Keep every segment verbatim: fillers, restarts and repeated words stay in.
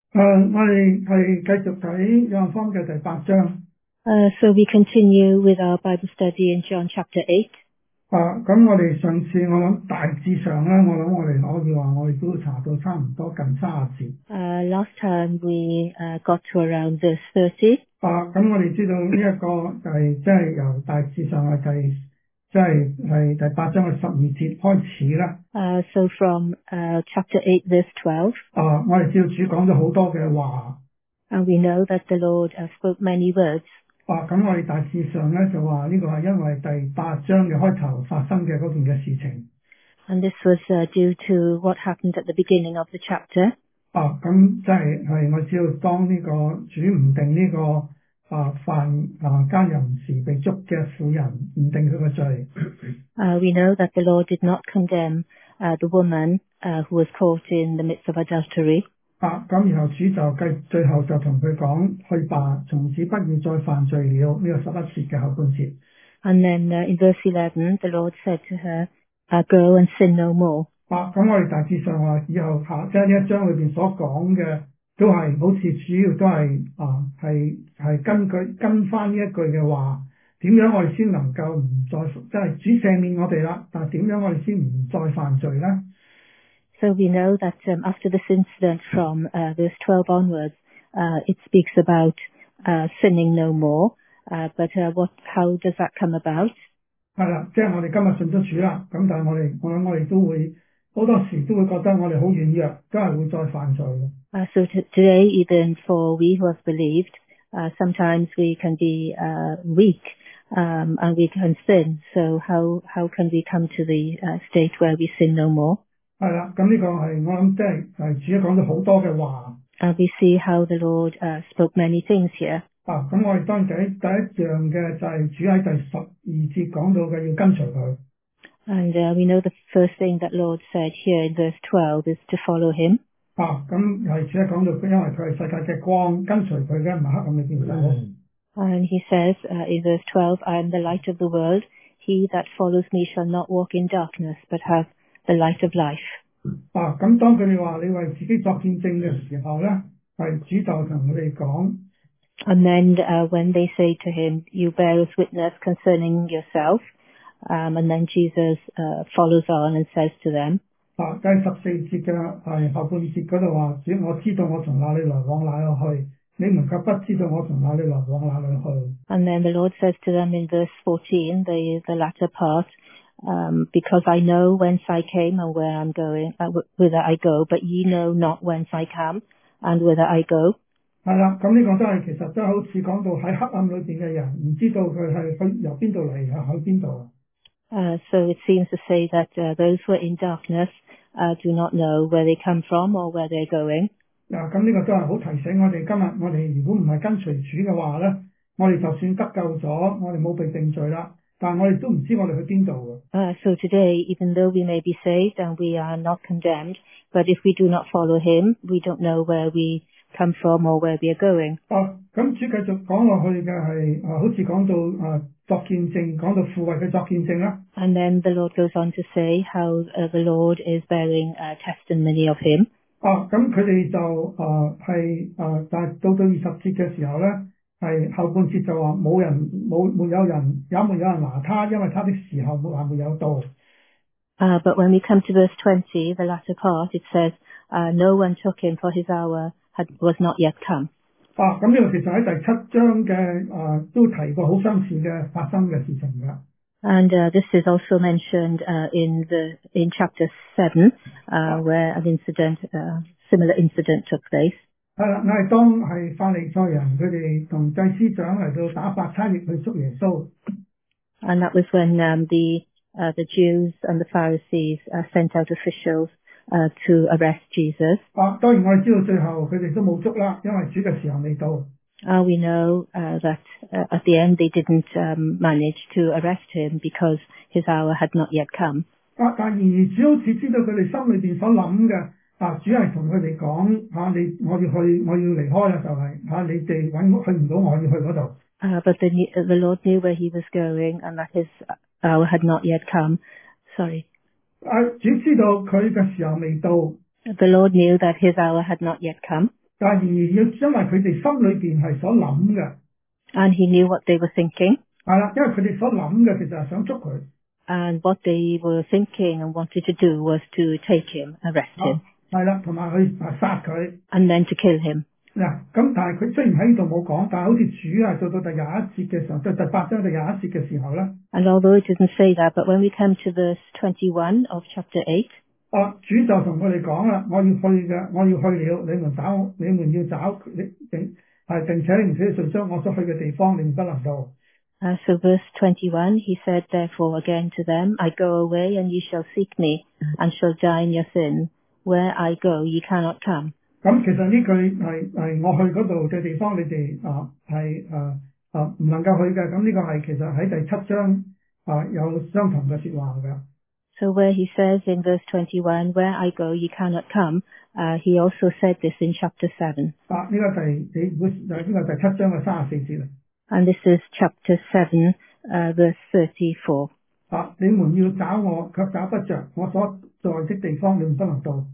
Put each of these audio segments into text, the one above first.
誒，我哋係繼續睇約翰福音嘅第八章。 Uh, so we continue with our Bible study in John chapter eight. 啊，咁我哋上次我諗大致上咧，我諗我哋可以話我哋都查到差唔多近三十節。 Uh, last time we uh, got to around verse thirty. 啊，咁我哋知道呢一個就係即係由大致上嘅第即係係第八章嘅十二節開始啦。 Uh, so from uh, chapter eight verse twelve. 啊，我哋知道主講咗好多嘅話。 And we know that the Lord uh, spoke many words. 啊，咁我哋大致上咧就話呢個係因為第八章嘅開頭發生嘅嗰件嘅事情。 And this was uh, due to what happened at the beginning of the chapter. 啊，咁即係係我知道當呢個主唔定呢、這個啊犯啊奸淫時被捉嘅婦人唔定佢個罪。 Uh, we know that the Lord did not condemn uh, the woman uh, who was caught in the midst of adultery. 啊，咁然後主就繼最後就同佢講，去吧，從此不要再犯罪了。呢、這個十一節嘅後半節。 And then uh, in verse eleven, the Lord said to her, uh, "Go and sin no more." 啊，咁我哋大致上話以後下即係呢一章裏邊所講嘅，都係好似主要都係啊係係根據跟翻呢一句嘅話，點樣我哋先能夠唔再即係主赦免我哋啦？但係點樣我哋先唔再犯罪咧？ So we know that um, after this incident from uh, verse twelve onwards, uh, it speaks about uh, sinning no more. Uh, but uh, what? How does that come about? 係啦，即係我哋今日信咗主啦，咁但係我哋我諗我哋都會好多時都會覺得我哋好軟弱，都係會再犯罪嘅。 Uh, so t- today, even for we who have believed, uh, sometimes we can be uh, weak um, and we can sin. So how how can we come to the uh, state where we sin no more? 係啦，咁呢個係我諗即係係主講咗好多嘅話。 Uh, we see how the Lord uh, spoke many things here. 啊，咁我哋當然第一第一樣嘅就係主喺第十二節講到嘅要跟隨佢。 And uh, we know the first thing that Lord said here in verse twelve is to follow him. 啊，咁係主喺講到，因為佢係世界嘅光，跟隨佢嘅唔係黑暗裏邊走。 And he says uh, in verse twelve, "I am the light of the world. He that follows me shall not walk in darkness, but have the light of life." 啊，咁當佢哋話你為自己作見證嘅時候咧，係主就同佢哋講。 And then uh, when they say to him, "You bear us witness concerning yourself," um, and then Jesus uh, follows on and says to them. 啊，第十四節嘅係後半節嗰度話，主我知道我從哪裏來往哪裏去，你們卻不知道我從哪裏來往哪裏去。 And then the Lord says to them in verse fourteen, the the latter part, um, because I know whence I came and where I'm going, uh, whither I go, but ye know not whence I come and whither I go. 係啦，咁呢個都係其實都係好似講到喺黑暗裏邊嘅人，唔知道佢係去由邊度嚟，係去邊度。 Uh, so it seems to say that uh, those who are in darkness uh, do not know where they come from or where they're going. 嗱，咁呢個都係好提醒我哋，今日我哋如果唔係跟隨主嘅話咧，我哋就算得救咗，我哋冇被定罪啦，但係我哋都唔知我哋去邊度嘅。 Uh, so today, even though we may be saved and we are not condemned, but if we do not follow him, we don't know where we come from or where we are going. 啊，咁主繼續講落去嘅係啊，好似講到啊作見證，講到父為佢作見證啦。 And then the Lord goes on to say how uh, the Lord is bearing uh, testimony of him. 啊，咁佢哋就啊係啊，但係到到二十節嘅時候咧，係後半節就話冇人冇沒有人也沒有人拿他，因為他的時候還沒有到。 Uh, but when we come to verse twenty, the latter part, it says, uh, "No one took him, for his hour had, was not yet come." 啊，咁呢個其實喺第七章嘅啊都提過好相似嘅發生嘅事情㗎。 And uh, this is also mentioned uh, in the in chapter seven, uh, where an incident, uh, similar incident took place. 係啦，係當係法利賽人佢哋同祭司長嚟到打發差役去捉耶穌。 And that was when um, the uh, the Jews and the Pharisees uh, sent out officials uh, to arrest Jesus. 啊，當然我哋知道最後佢哋都冇捉啦，因為主嘅時候未到。 Uh, we know uh, that uh, at the end they didn't um, manage to arrest him because his hour had not yet come. 啊，但然而主好似知道佢哋心裏邊所諗嘅，啊，主係同佢哋講嚇你，我要去，我要離開啦，就係、是、嚇、啊、你哋揾我去唔到，我要去嗰度。 Uh, but the, the Lord knew where he was going and that his hour had not yet come. Sorry. 啊，主知道佢嘅時候未到。 The Lord knew that his hour had not yet come. 但係而要因為佢哋心裏邊係所諗嘅， And he knew what they were thinking. 係啦，因為佢哋所諗嘅其實係想捉佢， And what they were thinking and wanted to do was to take him, arrest him, 係啦，同埋去啊殺佢。 and then to kill him. 嗱，咁但係佢雖然喺呢度冇講，但係好似主啊，到到第廿一節嘅時候，到第八章第廿一節嘅時候咧， And although it doesn't say that, but when we come to verse twenty-one of chapter eight, 啊主就同佢哋講啦，我要去嘅，我要去了，你們找，你們要找，你並係並且你唔使隨將我所去嘅地方，你們不能到。 uh, so verse twenty-one, he said, therefore again to them, I go away, and ye shall seek me, and shall die in your sin. Where I go, ye cannot come. 咁其實呢句係係我去嗰度嘅地方，你哋啊係誒啊唔能夠去嘅。咁呢個係其實喺第七章啊有相同嘅説話嘅。 So where he says in verse twenty-one, where I go, ye cannot come, uh, he also said this in chapter seven. 啊呢、個第你會呢個第七章嘅三十四節嚟。 And this is chapter seven, uh, verse thirty-four. 啊你們要找我，卻找不着，我所在的地方你們不能到。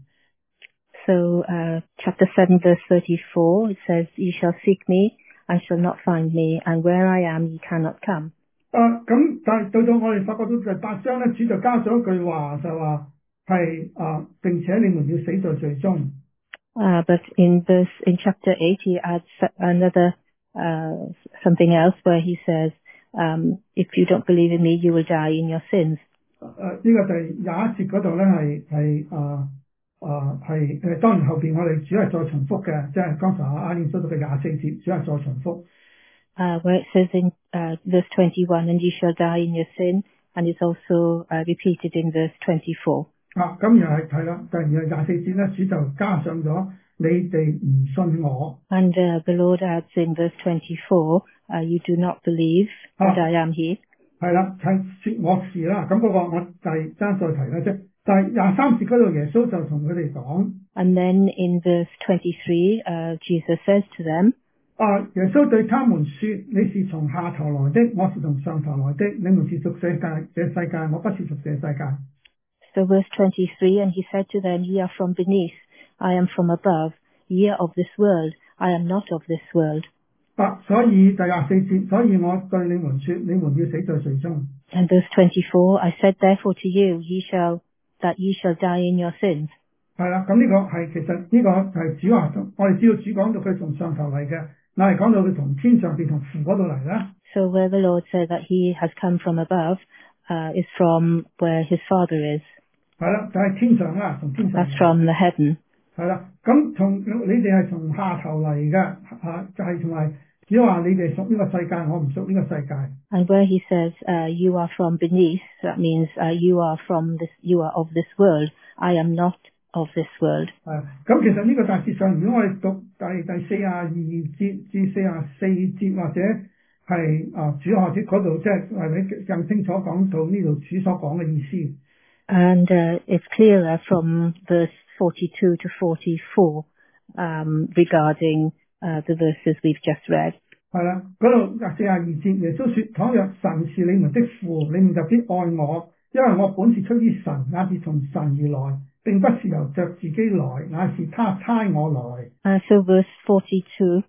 So uh, chapter seven, verse thirty-four, it says, ye shall seek me, and shall not find me, and where I am, ye cannot come. 啊咁但係到到我哋發覺到第八章咧，主就加咗一句話，就話係啊並且你們要死在罪中。 Uh, but in verse, in chapter eight, he adds another, uh, something else where he says, um, if you don't believe in me, you will die in your sins. 誒、啊、呢、個第廿一節嗰度咧係係啊啊係誒當然後邊我哋主係再重複嘅，即係剛才阿阿念所讀嘅廿四節，主係再重複。 Uh, where it says in uh, verse twenty-one, and you shall die in your sin, and it's also uh, repeated in verse twenty-four. 啊咁又係係啦，但係廿四節咧，主就加上咗你哋唔信我。 And uh, the Lord adds in verse twenty-four, uh, you do not believe that I am He. 係啦，係説我是啦。咁嗰個我就係爭再提啦啫。但係廿三節嗰度耶穌就同佢哋講。 And then in verse twenty-three, uh, Jesus says to them, 啊！耶穌對他們說：你是從下頭來的，我是從上頭來的。你們是屬世界，這世界我不是屬這世界。 So verse twenty-three, and he said to them, ye are from beneath, I am from above. Ye are of this world, I am not of this world. 啊！所以第廿四節，所以我對你們說，你們要死在罪中。 And verse twenty-four, I said therefore to you, ye shall, that ye shall die in your sins. 係啦，咁呢個係其實呢個係主話，我哋知道主講到佢從上頭嚟嘅，我係講到佢從天上邊同父嗰度嚟啦。 So where the Lord said that he has come from above, uh, is from where his Father is. 係啦，就係天上啦，從天上。 That's from the heaven. 係啦，咁從你哋係從下頭嚟嘅，嚇就係同埋只話你哋屬呢個世界，我唔屬呢個世界。 And where he says, uh, you are from beneath, that means uh, you are from this, you are of this world. I am not of this world. 係，咁其實呢個大致上，如果我哋讀第第四十二節至四十四節，或者係啊主學節嗰度，即係係咪更清楚講到呢度主所講嘅意思？ And uh, it's clearer from verse forty-two to forty-four um, regarding uh, the verses we've just read. 係啦，嗰度四十二節，耶穌說：倘若神是你們的父，你們就必愛我，因為我本是出於神，也是從神而來，並不是由着自己來，乃是他差我來。 Uh, so verse forty-two,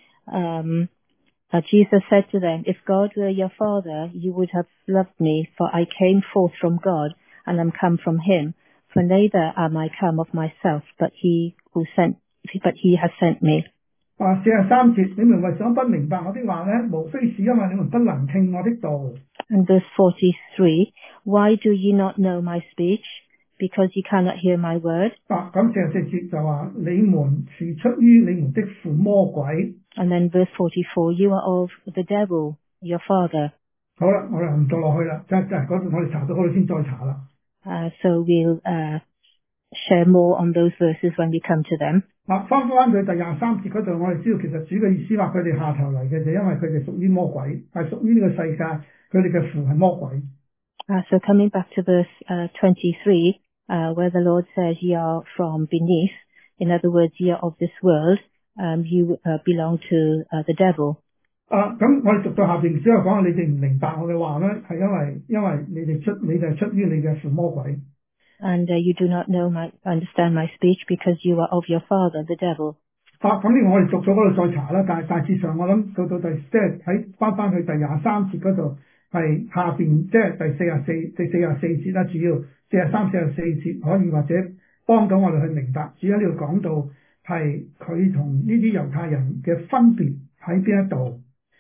um, uh, Jesus said to them, if God were your father, you would have loved me, for I came forth from God, and am come from him. For neither am I come of myself, but he who sent, but he has sent me. 啊，四十三節，你們為什麼不明白我的話呢？無非是因為你們不能聽我的道。 And verse forty-three, why do ye not know my speech? Because ye cannot hear my word. 啊，咁四十四節就話你們是出於你們的父魔鬼。 And then verse forty-four, you are of the devil, your father. 好啦，我哋唔讀落去啦，即係即係嗰度我哋查到嗰度先再查啦。 Uh, so we'll uh, share more on those verses when we come to them. 啊，翻翻去第廿三節嗰度，我哋知道其實主嘅意思話佢哋下頭嚟嘅，就因為佢哋屬於魔鬼，係屬於呢個世界，佢哋嘅父係魔鬼。 Uh, so coming back to verse uh, twenty-three, uh, where the Lord says, ye are from beneath, in other words, ye are of this world, um, you uh, belong to uh, the devil. 啊，咁我哋讀到下邊之後講，你哋唔明白我嘅話咧，係因為因為你哋出你哋係出於你嘅父魔鬼。 And uh, you do not know my, understand my speech because you are of your father, the devil. 啊，咁呢個我哋逐咗嗰度再查啦，但係大致上我諗到到第即係喺翻翻去第廿三節嗰度係下邊即係第四十四第四十四節啦，主要四十三四十四節可以或者幫到我哋去明白，主要呢度講到係佢同呢啲猶太人嘅分別喺邊一度。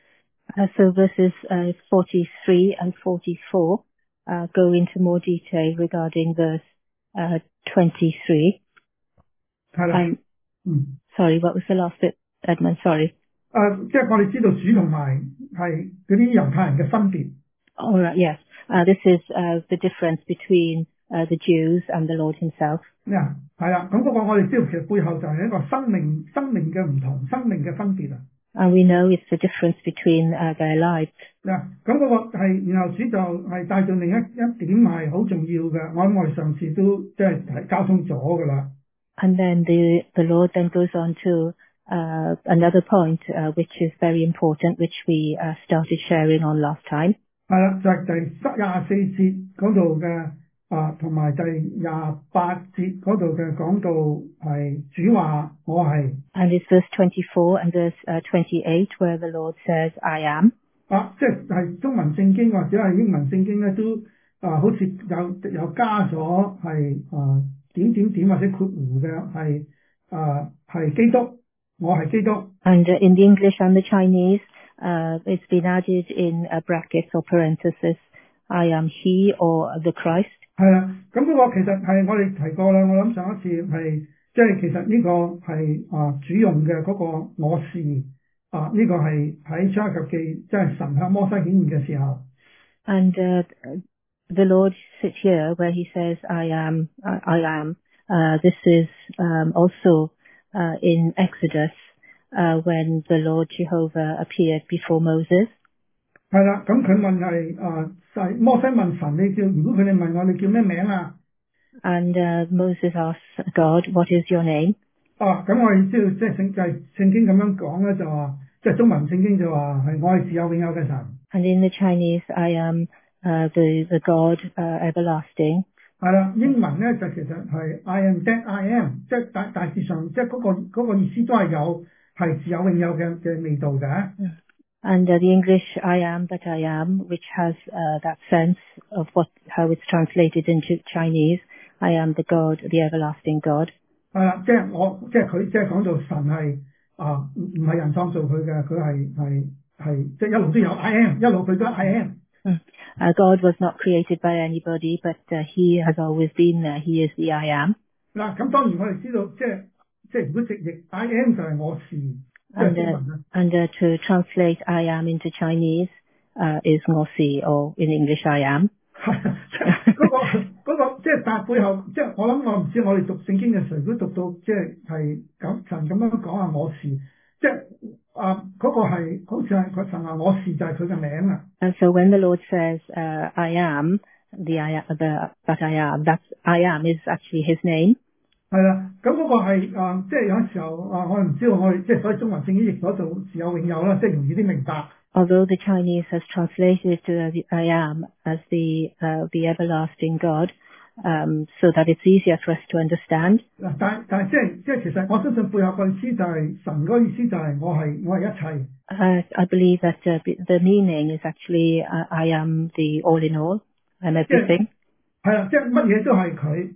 Uh, so verses uh, forty-three and forty-four uh, go into more detail regarding verse uh, twenty-three. 係啦， Um, 嗯， sorry, what was the last bit, Edmund? Sorry. 誒，即係我哋知道主同埋係嗰啲猶太人嘅分別。 All right, yes. Uh, this is uh, the difference between uh, the Jews and the Lord himself. 嗱，係啦，咁嗰個我哋知道其實背後就係一個生命生命嘅唔同，生命嘅分別啊。 And we know it's the difference between uh, their lives. 嗱，咁嗰個係，然後主就係帶到另一一點係好重要嘅，我諗我哋上次都即係交通咗㗎啦。 And then the, the Lord then goes on to uh, another point, uh, which is very important, which we uh, started sharing on last time. 係啦，就係第廿四節嗰度嘅啊，同埋第廿八節嗰度嘅講到係主話我係。 And it's verse twenty-four and verse uh, twenty-eight where the Lord says, I am. 啊，即係中文聖經或者係英文聖經咧，都啊好似有有加咗係啊點點點或者括弧嘅係啊係基督，我係基督。 And uh, in the English and the Chinese, uh, it's been added in uh, brackets or parenthesis, I am he or the Christ. 係啦，咁嗰個其實係我哋提過啦，我諗上一次係即係其實呢個係啊主用嘅嗰個我是啊呢個係喺出埃及記即係神向摩西顯現嘅時候。 And uh, the Lord sits here where he says, I am, I, I am. Uh, this is um, also uh, in Exodus uh, when the Lord Jehovah appeared before Moses. 係啦，咁佢問係啊，係摩西問神你叫，如果佢哋問我你叫咩名啊？ And uh, Moses asks God, what is your name? 啊，咁我哋知道即係聖就係聖經咁樣講咧，就話即係中文聖經就話係我係自有永有嘅神。 And in the Chinese, I am uh, the the God uh, everlasting. 係啦，英文咧就其實係 I am that I am， 即係大大致上即係嗰個嗰個意思都係有係自有永有嘅嘅味道嘅。 And uh, the English I am that I am, which has uh, that sense of what how it's translated into Chinese. I am the God, the everlasting God. 係啦，即係我即係佢即係講到神係啊唔唔係人創造佢嘅，佢係係係即係一路都有 I am， 一路佢都 I am。 Mm. Uh, God was not created by anybody, but uh, He has always been there. He is the I am. 嗱，咁當然我哋知道，即係即係如果直譯 I am 就係我是，即係 And, 中 uh, 文啦。 and uh, to translate I am into Chinese uh, is ngosi, or in English I am. 係即係嗰個嗰個即係但係背後即係我諗我唔知我哋讀聖經嘅時候，如果讀到即係係咁神咁樣講啊，我是即係啊嗰個係好似係佢神話我是就係佢嘅名啊。 And so when the Lord says uh, I am, the I am, the that I am, that I am is actually His name. 係啦，咁嗰個係啊，即係有時候啊，我唔知道我哋即係所以中文聖經譯咗做自有永有啦，即係容易啲明白。 Although the Chinese has translated uh, the I am as the uh, the everlasting God, um, so that it's easier for us to understand. 嗱，但但係即係即係其實我相信背後個意思就係神嗰個意思就係我係我係一切。 Uh, I believe that uh, the meaning is actually uh, I am the all in all. I'm everything. 係啦，即係乜嘢都係佢。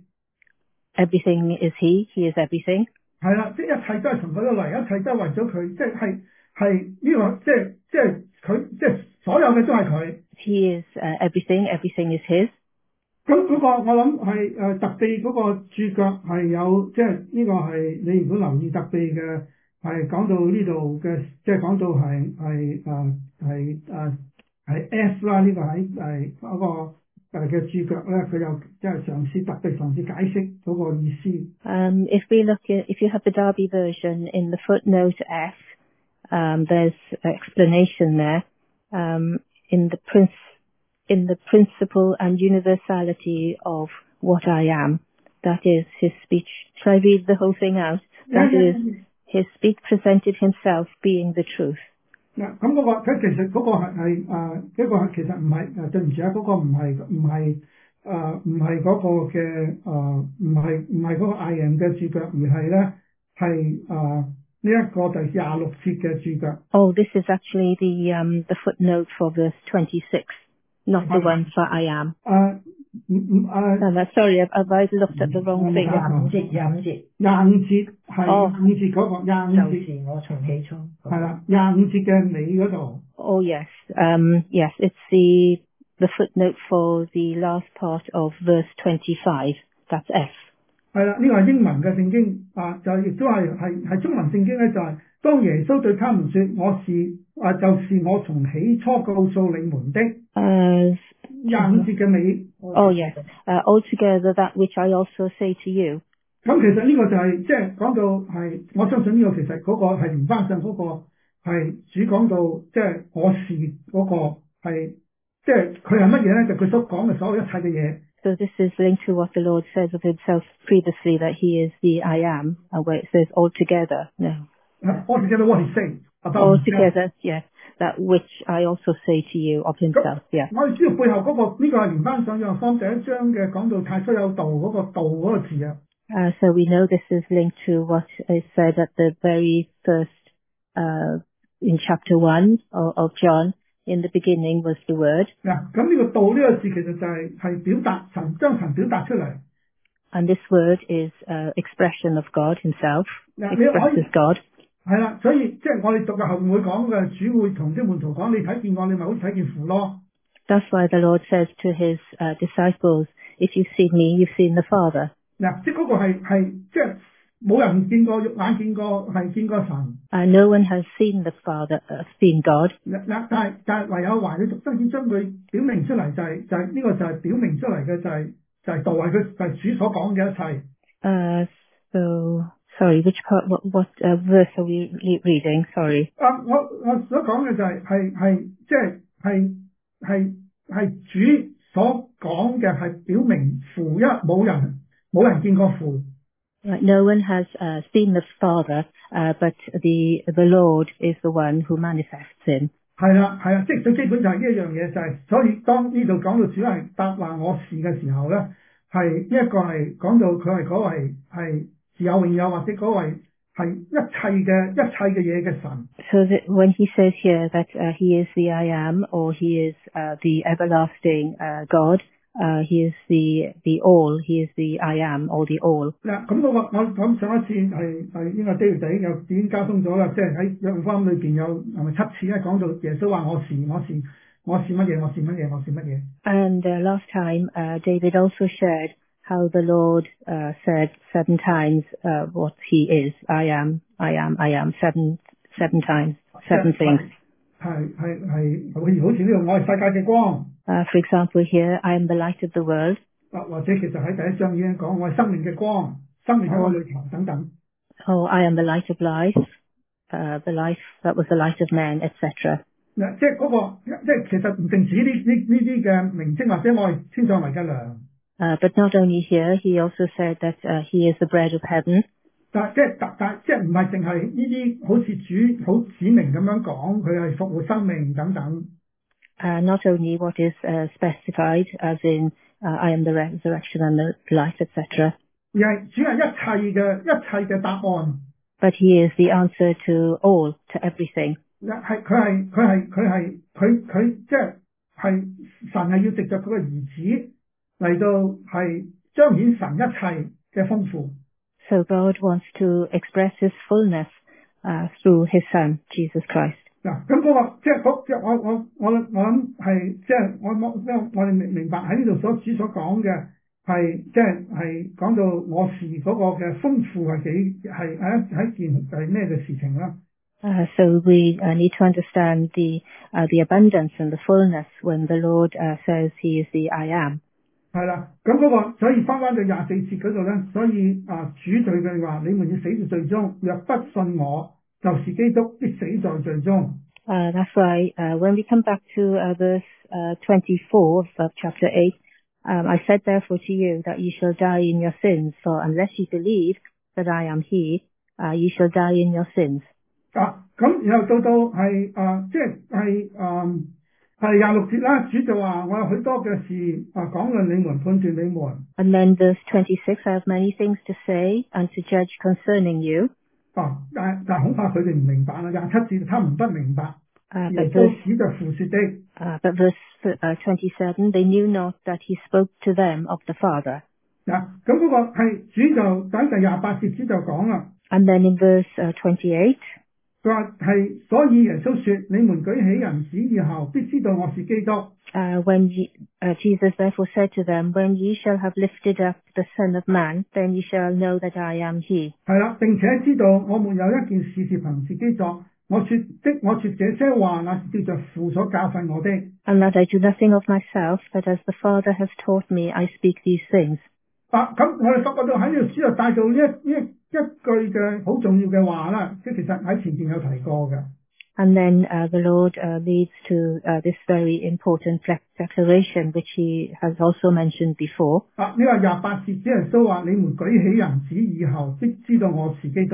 Everything is He. He is everything. 係啦，即係一切都係從佢度嚟，一切都係為咗佢，即係係係呢個即係即係佢即係所有嘅都係佢。 He is uh, everything. Everything is His. 咁嗰個我諗係誒特備嗰個注腳係有，即係呢個係你如果留意特備嘅係講到呢度嘅，即係講到係係誒係誒係 S 啦，呢個喺係嗰個。誒嘅注腳咧，佢又即係嘗試特別嘗試解釋嗰個意思。 Um, if we look at, if you have the Derby version in the footnote F, um, there's explanation there um, in the prince, in the principle and universality of what I am. That is His speech. Shall I read the whole thing out? That yeah, is His speech presented Himself being the truth. 嗱，咁嗰個佢其實嗰個係係誒一個其實唔係誒對唔住啊，嗰個唔係唔係誒唔係嗰個嘅誒唔係唔係嗰個 I am 嘅注腳，而係咧係誒呢一個就係廿六節嘅注腳。 Oh, this is actually the um, the footnote for verse twenty-six, not the one for I am. 誒唔唔誒 No, no, sorry, I've, I've either looked at the wrong thing. 廿五節，廿五節， 廿五節係哦廿五節嗰、個廿五就節是我從起初。 係啦，廿五節嘅尾嗰度。 Oh, yes. Um, yes, it's the the footnote for the last part of verse twenty-five. That's F. 係啦，呢個係英文嘅聖經啊，就亦都係係係中文聖經咧，就係、當耶穌對他們說：我是啊，就是我從起初告訴你們的。 Uh, 廿五節嘅尾。 oh, yes. Uh, altogether that which I also say to you. 咁其實呢個就係即係講到係，我相信呢個其實嗰個係連翻上嗰個係主講到即係我是嗰個係，即係佢係乜嘢咧？就佢、所講嘅所有一切嘅嘢。 So this is linked to what the Lord says of himself previously, that he is the I am, uh, where it says altogether. No. Altogether what he said about Altogether, yes. That which I also say to you of himself, yeah. 我哋知道背後嗰、個呢、個係連翻上約翰福音第一章嘅講到太初有道嗰、個道嗰個字啊。 Uh, so we know this is linked to what is said at the very first, uh, in chapter one of, of John. In the beginning was the word. 嗱，咁呢個道呢個字其實就係、係表達神將神表達出嚟。 And this word is uh, expression of God himself, 嗱，你可以 expresses God. 係啦，所以即係我哋讀嘅後面會講嘅，主會同啲門徒講：你睇見我，你咪好似睇見父咯。 That's why the Lord says to his uh, disciples, if you've seen me, you've seen the Father. 嗱，即係嗰個係係即係冇人見過，肉眼見過係見過神。 Uh, no one has seen the Father, uh, seen God. 嗱嗱，但係但係唯有華嘅獨生子將佢表明出嚟，就係、就係、呢個就係表明出嚟嘅就係、就係道係佢就係主所講嘅一切。 Uh, so, sorry, which part, what, what uh, verse are we re- reading? Sorry. 啊，我我所講嘅就係係係即係係係係主所講嘅係表明父，因為冇人冇人見過父。 Right, no one has uh, seen the Father, uh, but the the Lord is the one who manifests him. 係啦係啦，即係最基本就係呢一樣嘢，就係、所以當呢度講到主係答話我是嘅時候咧，係呢一個係講到佢係嗰位係自有永有，或者嗰位係一切嘅一切嘅嘢嘅神。 So that when he says here that uh, he is the I am, or he is uh, the everlasting uh, God, uh, he is the the all, he is the I am, or the all. 嗱，咁我我咁上一次係係應該 David 仔有已經加鬆咗啦，即係喺約翰福音裏邊有係咪七次咧講到耶穌話我是我是我是乜嘢我是乜嘢我是乜嘢。 And uh, last time, uh, David also shared how the Lord uh, said seven times uh, what he is. I am, I am, I am. Seven, seven times, seven things. 係係係好似好似呢度我係世界嘅光。 Uh, for example, here, I am the light of the world. 啊，或者其實喺第一章已經講我係生命嘅光，生命喺我裏頭等等。 Oh, I am the light of life. Uh, the life that was the light of men, et cetera. 嗱，即係嗰個即係其實唔淨止呢呢呢啲嘅名稱，或者我係天上嚟嘅糧。 Uh, but not only here, he also said that uh, he is the bread of heaven. 但即係但但即係唔係淨係呢啲好似主好指明咁樣講，佢係復活生命等等。 Uh, not only what is uh, specified, as in uh, I am the resurrection and the life, et cetera. 而係主係一切嘅一切嘅答案。 But he is the answer to all, to everything. 係佢係佢係佢係佢佢即係係神係要藉着佢嘅兒子嚟到係彰顯神一切嘅豐富。 So God wants to express his fullness uh, through his son, Jesus Christ. 嗱，咁嗰個即係嗰即係我我我我諗係即係我我我哋明明白喺呢度所主所講嘅係即係係講到我是嗰個嘅豐富係幾係係一係一件係咩嘅事情啦。 Uh, so we uh, need to understand the uh, the abundance and the fullness when the Lord uh, says he is the I am. 係啦，咁嗰個所以翻翻到廿四節嗰度咧，所以啊主對佢哋話：你們要死在罪中，若不信我，就是基督必死在罪中。 Uh, that's why uh, when we come back to uh, verse uh, twenty-four of chapter eight, um, I said therefore to you that you shall die in your sins, for unless you believe that I am he, uh, you shall die in your sins. 啊，咁然後到到係啊，即係係啊係廿六節啦，主就話：我有許多嘅事啊講論你們，判斷你們。 And then verse twenty-six, I have many things to say and to judge concerning you. 啊，但但恐怕佢哋唔明白啦。廿七節，他們不明白 Uh, 耶 but 穌 verse 指着父說的。 uh, but verse uh, twenty-seven, they knew not that he spoke to them of the Father. 嗱，咁嗰個係主就等第廿八節主就講啦， And then in verse uh, twenty-eight, 佢話係所以耶穌說：你們舉起人子以後，必知道我是基督。 uh, when ye, uh, Jesus therefore said to them, when ye shall have lifted up the Son of Man, then ye shall know that I am he. 係啦，並且知道我們有一件事是憑自己作，我說的我說這些話，那是照着父所教訓我的。 And that I do nothing of myself, but as the Father has taught me, I speak these things. 啊，咁我哋發覺到喺呢度主就帶到呢一呢一句嘅好重要嘅話啦，即係其實喺前邊有提過嘅。 And then uh, the Lord uh, leads to uh, this very important declaration, which he has also mentioned before. 啊，呢個廿八節，主耶穌話：你們舉起人子以後，必知道我是基督。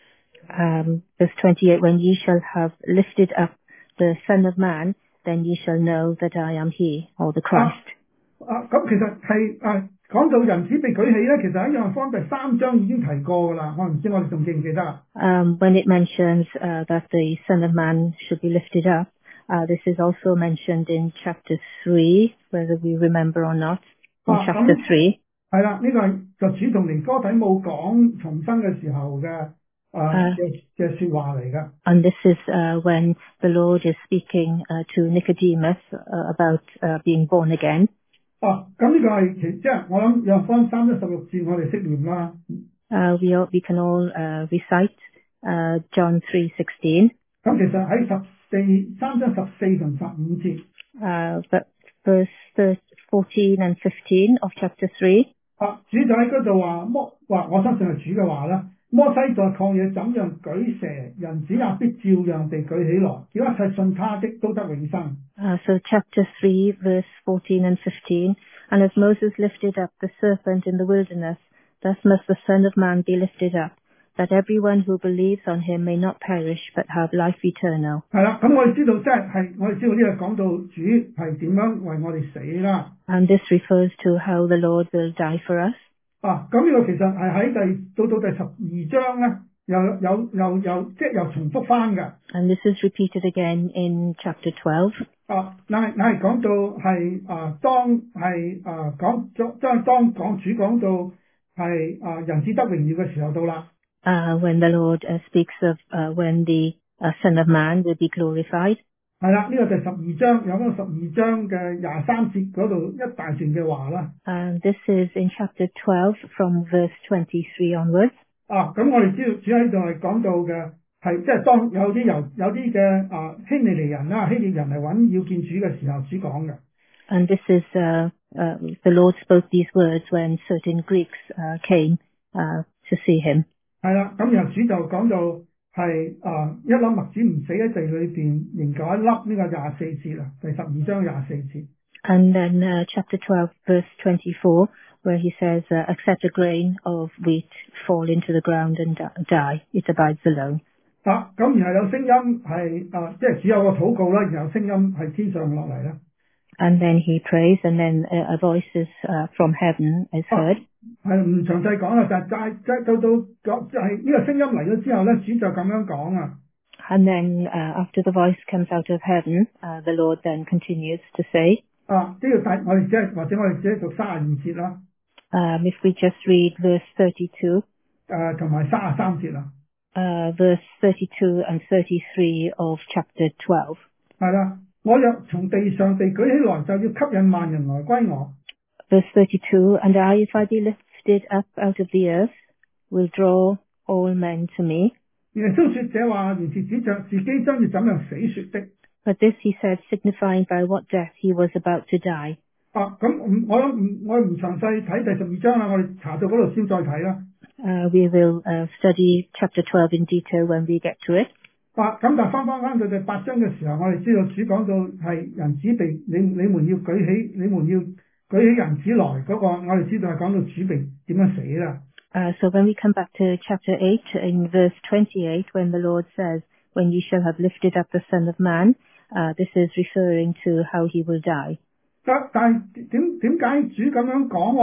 Um, verse twenty-eight, when ye shall have lifted up the Son of Man, then ye shall know that I am he, or the Christ. 啊，咁其實係啊講到人子被舉起咧，其實喺約翰福音第三章已經提過噶啦，我唔知我哋仲記唔記得啊？ Um, when it mentions uh, that the Son of Man should be lifted up, uh, this is also mentioned in chapter three, whether we remember or not, in 啊， chapter 咁 three. 係啦，呢個係就主同尼哥底母講重生嘅時候嘅啊啊嘅嘅説話嚟噶。 And this is uh, when the Lord is speaking uh, to Nicodemus uh, about uh, being born again. 哦，咁呢個係其即係我諗約翰福音三章十六節我哋識念啦。 Uh, we, all, we can all uh, recite uh, John three sixteen. 咁其實喺十四三章十四同十五節， Uh, but verse fourteen and fifteen of chapter three. 啊主就喺嗰度話摩話，我相信係主嘅話啦。摩西在曠野怎樣舉蛇，人子也必照樣地舉起來，叫一切信他的都得永生。 Uh, so chapter three, verse fourteen and fifteen. And as Moses lifted up the serpent in the wilderness, thus must the Son of Man be lifted up, that everyone who believes on him may not perish, but have life eternal. 係啦，咁我哋知道即係係我哋知道呢個講到主係點樣為我哋死啦。 And this refers to how the Lord will die for us. 啊，咁呢個其實係喺第到到第十二章咧，又有又又即係又重複翻嘅。 And this is repeated again in chapter twelve. 啊，嗱係嗱係講到係啊，當係啊講將將當講主講到係啊人子得榮耀嘅時候到啦。 Uh, when the Lord uh, speaks of uh, when the uh, Son of Man will be glorified. 係啦，呢個就係十二章有嗰個十二章嘅廿三節嗰度一大段嘅話啦。 And this is in chapter twelve from verse twenty-three onwards. 啊，咁我哋知道主喺度係講到嘅係即係當有啲由有啲嘅啊希利尼人啦，希臘人嚟揾要見主嘅時候，主講嘅。 And this is uh, uh, the Lord spoke these words when certain Greeks uh, came uh, to see him. 係啦，咁然後主就講到係啊一粒麥子唔死喺地裏邊，仍舊一粒，呢個廿四節啦，第十二章廿四節。 And then uh, chapter twelve, verse twenty-four, where he says, uh, except a grain of wheat fall into the ground and di- die, it abides alone. 啊，咁然後有聲音係啊，即係只有個禱告啦，然後聲音係天上落嚟啦。 And then he prays, and then a, a voice is uh, from heaven is heard. 係唔詳細講啦，就係就係到到講就係呢個聲音嚟咗之後咧，主就咁樣講啊。 And then uh, after the voice comes out of heaven, uh, the Lord then continues to say, 啊，呢個第我哋只係或者我哋只係讀三十二節啦， um, if we just read verse thirty-two, 誒同埋三十三節啦。 uh, verse thirty-two and thirty-three of chapter twelve. 係啦，我若從地上被舉起來，就要吸引萬人來歸我。 Verse thirty-two, and I, if I be lifted up out of the earth, will draw all men to me. 耶穌說這話，原是指着自己將要怎樣死說的。 But this he said, signifying by what death he was about to die. 啊，咁唔我諗唔我唔詳細睇第十二章啦，我哋查到嗰度先再睇啦。 Uh, we will uh, study chapter twelve in detail when we get to it. 啊，咁但係翻翻翻到第八章嘅時候，我哋知道主講到係人子被你你們要舉起，你們要舉起人子來嗰、那個，我哋知道係講到主被點樣死啦。 Uh, so when we come back to chapter eight, in verse twenty-eight, when the Lord says, when ye shall have lifted up the Son of Man, uh, this is referring to how he will die. 但但係點點解主咁樣講話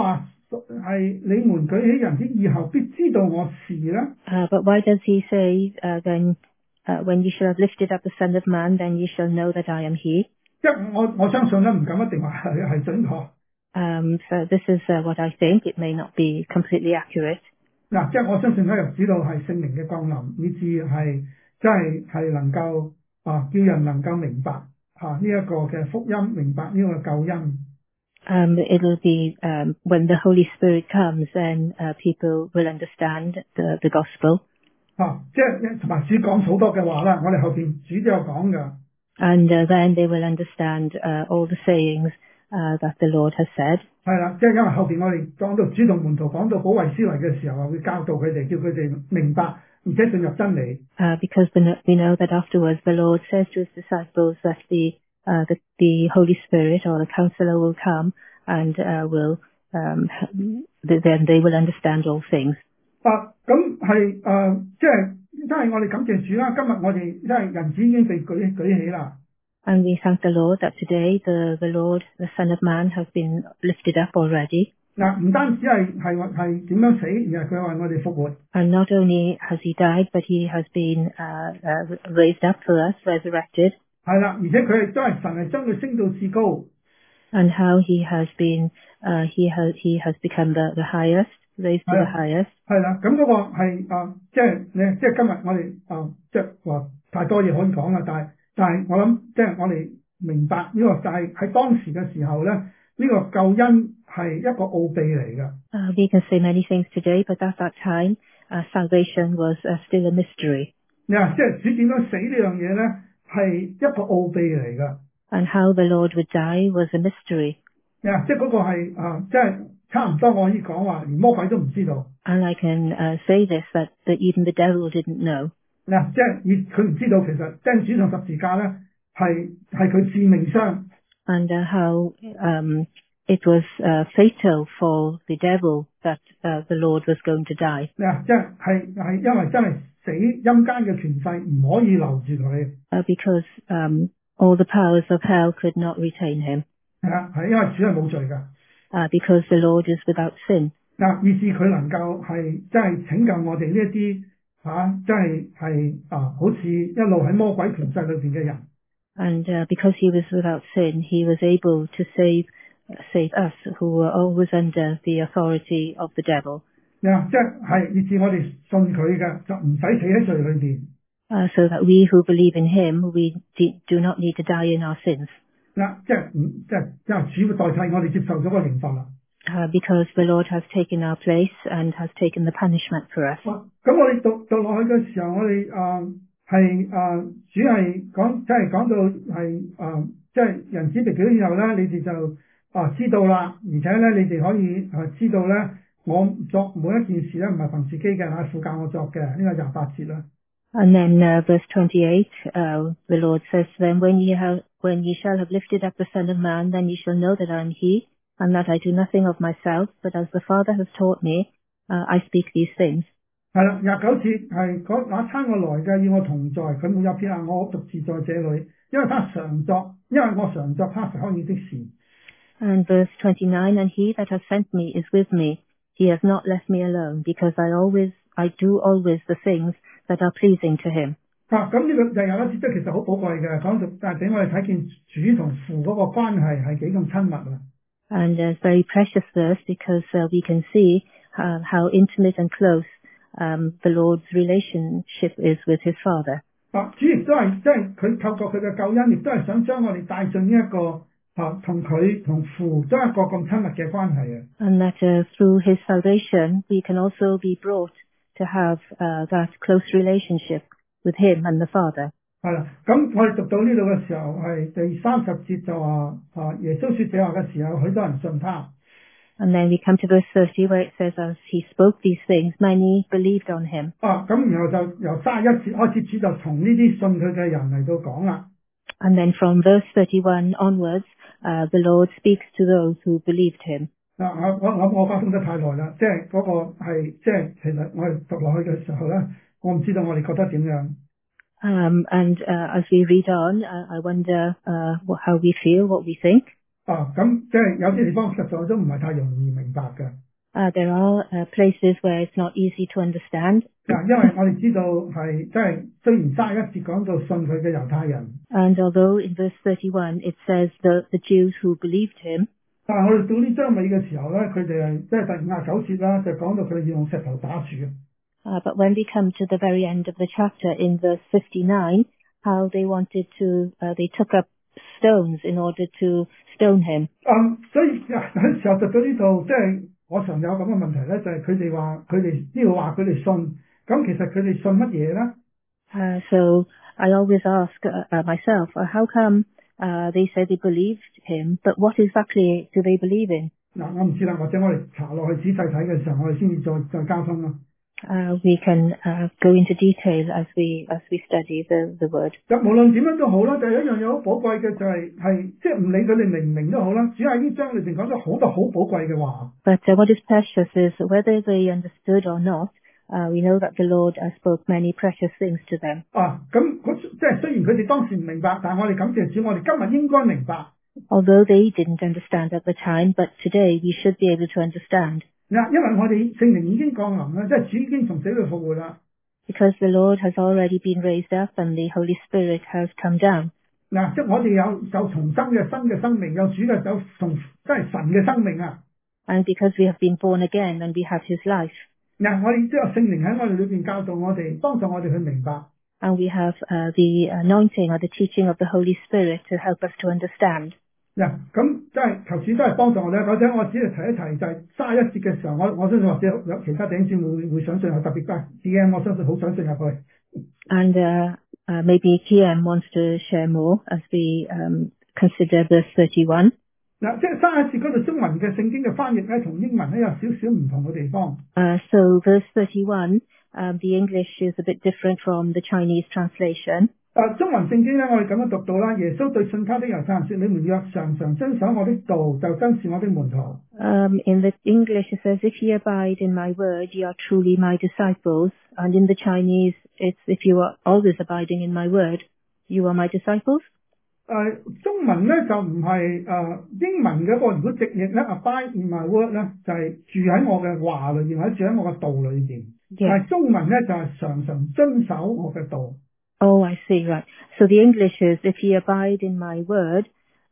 係你們舉起人的以後，必知道我是呢？ Uh, but why does he say, uh, then, uh, when you shall have lifted up the Son of Man, then you shall know that I am he? 即係我我相信咧，唔敢一定話係係準確。 Um, so this is uh, what I think. It may not be completely accurate. 嗱，即係我相信咧，又指到係聖靈嘅降臨，以致係即係係能夠啊，叫人能夠明白嚇呢一個嘅福音，明白呢個救恩。 Um, it'll be um, when the Holy Spirit comes, and uh, people will understand the, the gospel. 啊，即係同埋主講好多嘅話啦，我哋後邊主都有講㗎。 And uh, then they will understand uh, all the sayings uh, that the Lord has said. 係啦，即係因為後邊我哋講到主同門徒講到保惠師嚟嘅時候，會教導佢哋，叫佢哋明白，而且進入真理。 Uh, because we know, we know that afterwards the Lord says to his disciples that the uh, the, the Holy Spirit or the Counselor will come and uh, will um, then they will understand all things. 啊，咁係誒，即係真係我哋感謝主啦！今日我哋即係人子已經被舉舉起啦。 And we thank the Lord that today the the Lord, the Son of Man, has been lifted up already. 嗱，唔單止係係係點樣死，而係佢為我哋復活。 And not only has he died, but he has been uh, uh, raised up for us, resurrected. 係啦，而且佢亦都係神係將佢升到至高。 And how he has been, uh, he has he has become the the highest, raised to the highest. 係啦，咁嗰個係啊，即係你即係今日我哋啊，即係話太多嘢可以講啦，但係但係我諗即係我哋明白呢個就係喺當時嘅時候咧，呢個救恩係一個奧秘嚟㗎。 Uh, we can say many things today, but at that time, uh, salvation was uh, still a mystery. 你話即係主點樣死呢樣嘢咧，係一個奧秘嚟㗎。 And how the Lord would die was a mystery. 啊，即係嗰個係啊，即係差唔多我可以講話，連魔鬼都唔知道。 And I can uh, say this, that, that even the devil didn't know. 嗱，即係佢唔知道其實釘主上十字架咧係係佢致命傷。 And uh, how um, it was uh, fatal for the devil that uh, the Lord was going to die. 嗱，即係係係因為真係死陰間嘅權勢唔可以留住佢。 Uh, because um, all the powers of hell could not retain him. 係啊，係因為主係冇罪㗎。 Uh, because the Lord is without sin. 嗱，以致佢能夠係真係拯救我哋呢一啲嚇，真係係啊，好似一路喺魔鬼權勢裏邊嘅人。 And uh, because he was without sin, he was able to save save us who were always under the authority of the devil. 嗱，即係係以致我哋信佢嘅，就唔使死喺罪裏邊。 Uh, so that we who believe in him, we de- do not need to die in our sins. 嗱，即係唔即係即係主代替我哋接受咗個刑罰啦。 Uh, because the Lord has taken our place and has taken the punishment for us. 咁我哋讀讀落去嘅時候，我哋啊係啊主係講，即係講到係啊，即係人子被舉以後咧，你哋就啊知道啦，而且咧你哋可以啊知道咧，我作每一件事咧唔係憑自己嘅，係父教我作嘅。呢個廿八節啦。 And then uh, verse twenty-eight, uh, the Lord says to them, when ye, have, when ye shall have lifted up the Son of Man, then ye shall know that I am he, and that I do nothing of myself, but as the Father has taught me, uh, I speak these things. 係啦，廿九節係嗰那差我來嘅，與我同在，佢沒有撇下我，獨自在這裏，因為他常作，因為我常作他所可以的事。 And verse twenty-nine, and he that has sent me is with me. He has not left me alone, because I always, I do always the things that are pleasing to him. 啊，咁呢個就有一節，即係其實好寶貴嘅，講到但係俾我哋睇見主同父嗰個關係係幾咁親密啊。 And a very precious verse, because uh, we can see uh, how intimate and close um, the Lord's relationship is with his Father. 啊，主亦都係即係佢透過佢嘅救恩，亦都係想將我哋帶進呢一個啊同佢同父都係一個咁親密嘅關係啊。 And that uh, through his salvation, we can also be brought to have uh, that close relationship with him and the Father. 係啦，咁我哋讀到呢度嘅時候，係第三十節就話啊，耶穌說這話嘅時候，許多人信他。 And then we come to verse thirty, where it says, as he spoke these things, many believed on him. 啊，咁然後就由三十一節開始，主就同呢啲信佢嘅人嚟到講啦。 And then from verse thirty-one onwards, uh, the Lord speaks to those who believed him. 啊，我我諗我發生得太耐啦，即係嗰個係即係其實我哋讀落去嘅時候咧，我唔知道我哋覺得點樣。 Um, and uh, as we read on, uh, I wonder uh, what, how we feel, what we think. 啊，咁即係有啲地方實在都唔係太容易明白嘅。 Uh, there are uh, places where it's not easy to understand. 嗱，因為我哋知道係即係雖然三十一節講到信佢嘅猶太人， And although in verse thirty-one it says the, the Jews who believed him, 但係我哋到呢章尾嘅時候咧，佢哋係即係第五十九節啦，就講到佢哋要用石頭打住嘅。 uh, but when we come to the very end of the chapter in verse fifty-nine, how they wanted to, uh, they took up stones in order to stone him. 嗯，所以有陣時候讀到呢度，即係我常有咁嘅問題咧，就係佢哋話佢哋呢度話佢哋信，咁其實佢哋信乜嘢咧？ Uh, so I always ask uh, uh, myself, uh, how come uh, they say they believed him, but what exactly do they believe in? 嗱，我唔知啦，或者我哋查落去仔細睇嘅時候，我哋先至再再交通咯。 Uh, we can uh, go into detail as we as we study the, the word. 就無論點樣都好啦，就有一樣嘢好寶貴嘅就係係即係唔理佢哋明唔明都好啦，主喺呢章裏邊講咗好多好寶貴嘅話。 But uh, what is precious is whether they understood or not, uh, we know that the Lord uh, spoke many precious things to them. 啊，咁嗰即係雖然佢哋當時唔明白，但係我哋感謝主，我哋今日應該明白。 Although they didn't understand at the time, but today we should be able to understand. 嗱，因為我哋聖靈已經降臨啦，即係主已經從死裏復活啦。 Because the Lord has already been raised up and the Holy Spirit has come down. 嗱，即係我哋有有重生嘅新嘅生命，有主嘅有從即係神嘅生命啊！ And because we have been born again and we have His life. 嗱，我哋都有聖靈喺我哋裏邊教導我哋，幫助我哋去明白。 And we have uh, the anointing or the teaching of the Holy Spirit to help us to understand. 嗱，咁即係求主都係幫助我哋。或者我只係提一提，就係三十一節嘅時候，我我相信或者有其他弟兄姊妹會會想進入，特別係 D M， 我相信好想進入去。 And uh, uh, maybe T M wants to share more as we um, consider verse thirty-one. 嗱，即係三十一節嗰度中文嘅聖經嘅翻譯咧，同英文咧有少少唔同嘅地方。 Uh, so verse thirty-one, um, the English is a bit different from the Chinese translation. 啊，中文聖經咧，我哋咁樣讀到啦。耶穌對信他的猶太人說：你們若常常遵守我的道，就真是我的門徒。 Um, in the English it says, if ye abide in my word, ye are truly my disciples. And in the Chinese, it's if you are always abiding in my word, you are my disciples. 誒、呃，中文咧就唔係誒英文嗰個，如果直譯咧 abide in my word 咧，就係、是、住喺我嘅話裏邊，或者住喺我嘅道裏邊。 Yes. 但係中文咧就係、是、常常遵守我嘅道。 Oh, I see, right. So the English is, if ye abide in my word,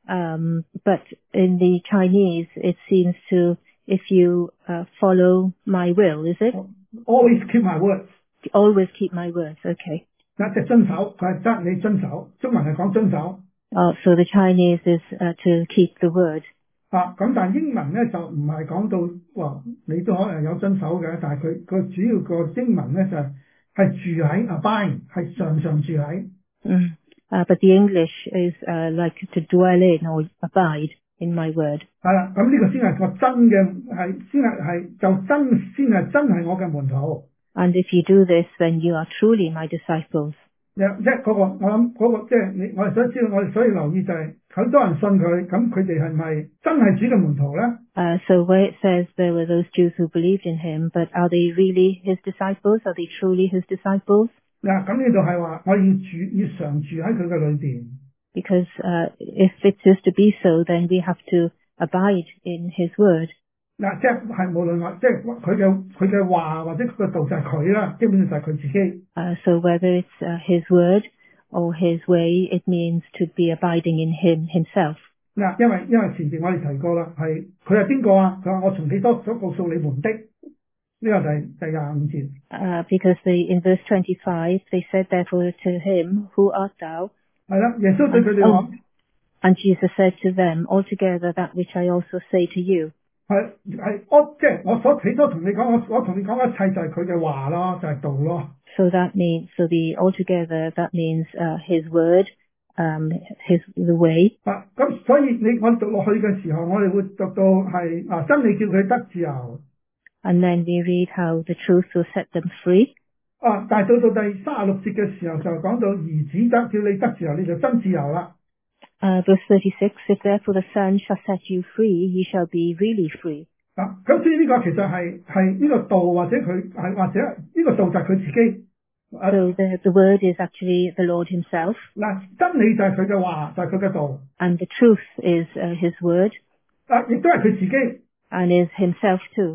um, but in the Chinese, it seems to, if you uh, follow my will, is it? Always keep my words. Always keep my words, okay. 嗱，即係遵守，佢係得你遵守。中文係講遵守。 Oh, so the Chinese is uh, to keep the word. 啊，咁但係英文咧就唔係講到話你都可能有遵守嘅，但係佢個主要個英文咧就係、是。係住喺 abide， 係常常住喺。 Mm. Uh, but the English is uh, like to dwell in or abide in my word. 係啦，咁呢個先係個真嘅，係先係係就真先係真係我嘅門徒。 And if you do this, then you are truly my disciples. 即係嗰個，我諗嗰、那個即係你，我哋想知道，我哋所以留意就係、是、好多人信佢，咁佢哋係咪真係主嘅門徒咧？ Uh, so where it says there were those Jews who believed in him, but are they really his disciples? Are they truly his disciples? 嗱，咁呢度係話我要住，要常住喺佢嘅裏邊。 Because uh, if it is to be so, then we have to abide in his word. 嗱，即係無論話，即係佢嘅佢嘅話或者佢嘅道就係佢啦，基本上就係佢自己。 Uh, so whether it's uh, his word or his way, it means to be abiding in him himself. 嗱，因為因為前邊我哋提過啦，係佢係邊個啊？佢話我從起初所告訴你們的，呢個第第廿五節。 Uh, because they, in verse twenty-five, they said therefore to him, Who art thou? 係啦，耶穌對佢哋話。 And Jesus said to them, Altogether that which I also say to you. 係係我即係我所起初同你講，我我同你講一切就係佢嘅話咯，就係、是、道咯。 So that means, so the altogether that means uh, his word, um, his the way. 啊，咁所以你我讀落去嘅時候，我哋會讀到係啊真理叫佢得自由。 And then we read how the truth will set them free. 啊，但係到到第三十六節嘅時候就講到兒子得叫你得自由，你就真自由啦。 Uh, verse thirty-six, If therefore the Son shall set you free, ye shall be really free. 啊，咁所以呢個其實係係呢個道或者佢係或者呢個道就係佢自己。 So the, the word is actually the Lord himself. 嗱，真理就係佢嘅話，就係佢嘅道。 And the truth is uh, his word. 啊，亦都係佢自己。 And is himself too.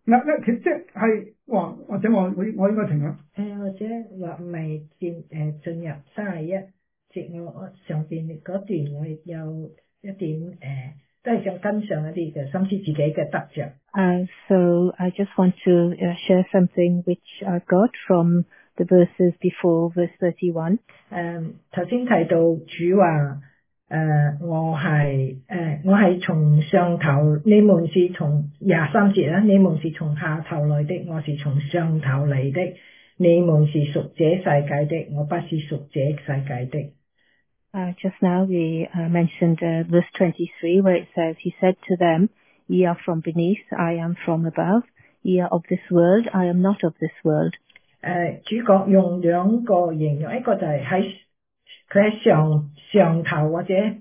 嗱咧，其實即係話，或者我我我應該停啦。 誒，或者話唔係進誒進入三十一節，我我上邊嗰段我亦有一點誒、呃，都係想跟上一啲嘅，甚至自己嘅得着。 Uh, so I just want to uh, share something which I got from the verses before verse thirty-one. 誒頭先提到主話。誒、呃，我係誒、呃，我係從上頭，你們是從廿三節啦，你們是從下頭來的，我是從上頭嚟的，你們是屬這世界的，我不是屬這世界的。 Uh, just now we uh, mentioned uh, verse twenty-three where it says, He said to them, Ye are from beneath, I am from above. Ye are of this world, I am not of this world. 誒、呃，主角用兩個形容，一個就係喺佢喺上上頭或者誒，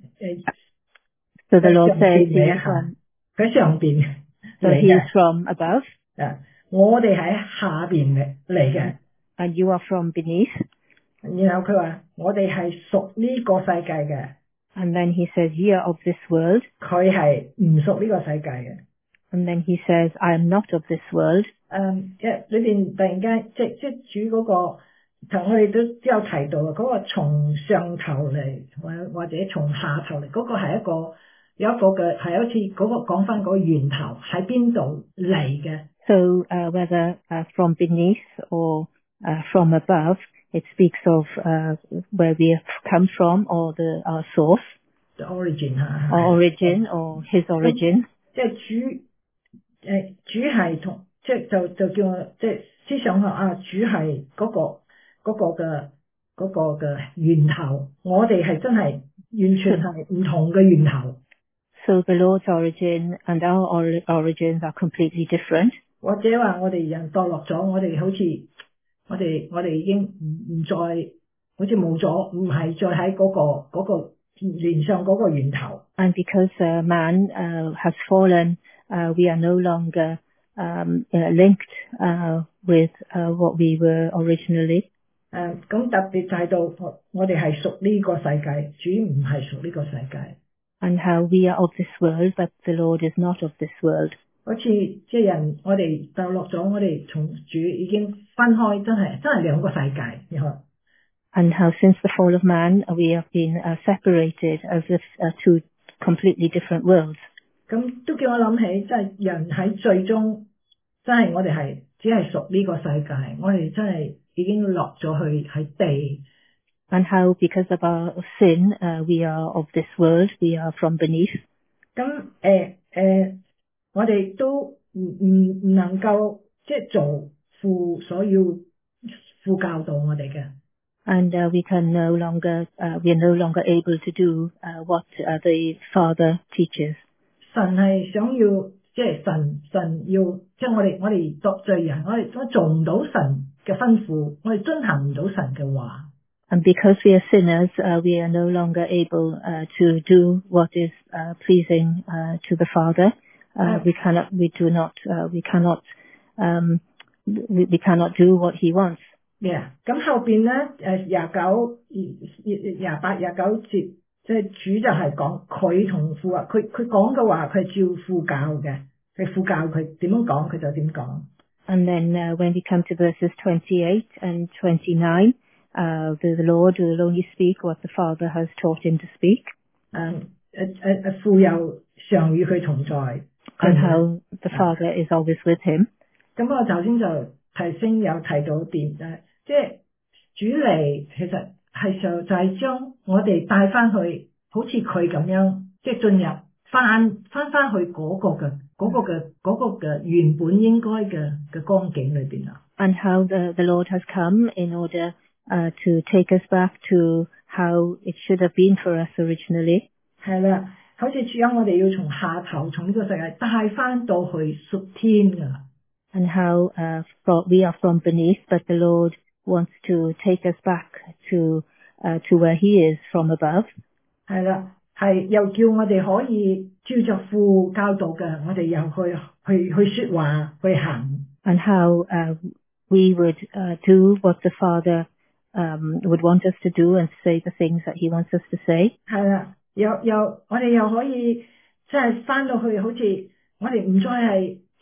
So the Lord says he is 佢喺上邊 so he is from above, 誒，我哋喺下邊嘅嚟嘅， and you are from beneath. 然後佢話我哋係屬呢個世界嘅， And then he says, Ye are of this world. 佢係唔屬呢個世界嘅。 And then he says, I am not of this world. 誒，即係裏邊突然間，即即主嗰個，同我哋都都有提到啊，嗰個從上頭嚟，或或者從下頭嚟，嗰個係一個有一個嘅係好似嗰個講翻嗰個源頭喺邊度嚟嘅。 So uh, whether uh, from beneath or uh, from above, it speaks of uh, where we have come from or the our source, the origin 嚇， or origin or his origin. 即係主誒主係同即係就就叫我即係思想下啊，主係嗰個嗰個嘅嗰個嘅源頭，我哋係真係完全係唔同嘅源頭。 So the Lord's origin and our or- origins are completely different. 或者話我哋人墮落咗，我哋好似我哋我哋已經唔唔再好似冇咗，唔係再喺嗰個嗰個連上嗰個源頭。 And because uh, man uh, has fallen, uh, we are no longer um, uh, linked uh, with uh, what we were originally. 誒咁特別就係到我我哋係屬呢個世界，主唔係屬呢個世界。 And how we are of this world, but the Lord is not of this world. 好似即係人，我哋墮落咗，我哋從主已經分開，真係真係兩個世界。你看 And how since the fall of man, we have been uh, separated as if uh, two completely different worlds. 咁都叫我諗起，即係人喺最終，真係我哋係只係屬呢個世界，我哋真係已經落咗去喺地。 And how because of our sin, uh, we are of this world, we are from beneath. 咁誒誒，我哋都唔唔唔能夠即係做父所要父教導我哋嘅。 And uh, we can no longer, uh, we are no longer able to do uh, what uh, the Father teaches. 神係想要，即係神神要，即係我哋我哋作罪人，我哋我做唔到神嘅吩咐，我哋遵行唔到神嘅話。 And because we are sinners, uh, we are no longer able uh, to do what is uh, pleasing uh, to the Father. Uh, we cannot, we do not, uh, we cannot, um, we, we cannot do what He wants. Yeah. 咁後邊咧，誒廿九、廿八、廿九節，即係主就係講佢同父啊，佢佢講嘅話，佢係照父教嘅，佢父教佢點樣講，佢就點講。 And then uh, when we come to verses twenty-eight and twenty-nine, uh, the, the Lord will only speak what the Father has taught Him to speak. 誒誒誒誒，父又常與佢同在。 And how the Father is always with Him. 咁我頭先就提升有提到點誒，即係主嚟其實係上就係將我哋帶翻去，好似佢咁樣，即係進入翻翻翻去嗰個嘅嗰個嘅嗰個嘅原本應該嘅嘅光景裏邊啊。 And how the, the Lord has come in order uh, to take us back to how it should have been for us originally. 係啦，好似主啊，我哋要從下頭從呢個世界帶翻到去屬天㗎。 And how uh, from, we are from beneath, but the Lord wants to take us back to uh, to where He is from above. 係啦，係又叫我哋可以照着父教導嘅，我哋又去去去說話去行。 And how uh, we would uh, do what the Father um, would want us to do and say the things that He wants us to say. 係啦，又又我哋又可以即係翻到去，好似我哋唔再係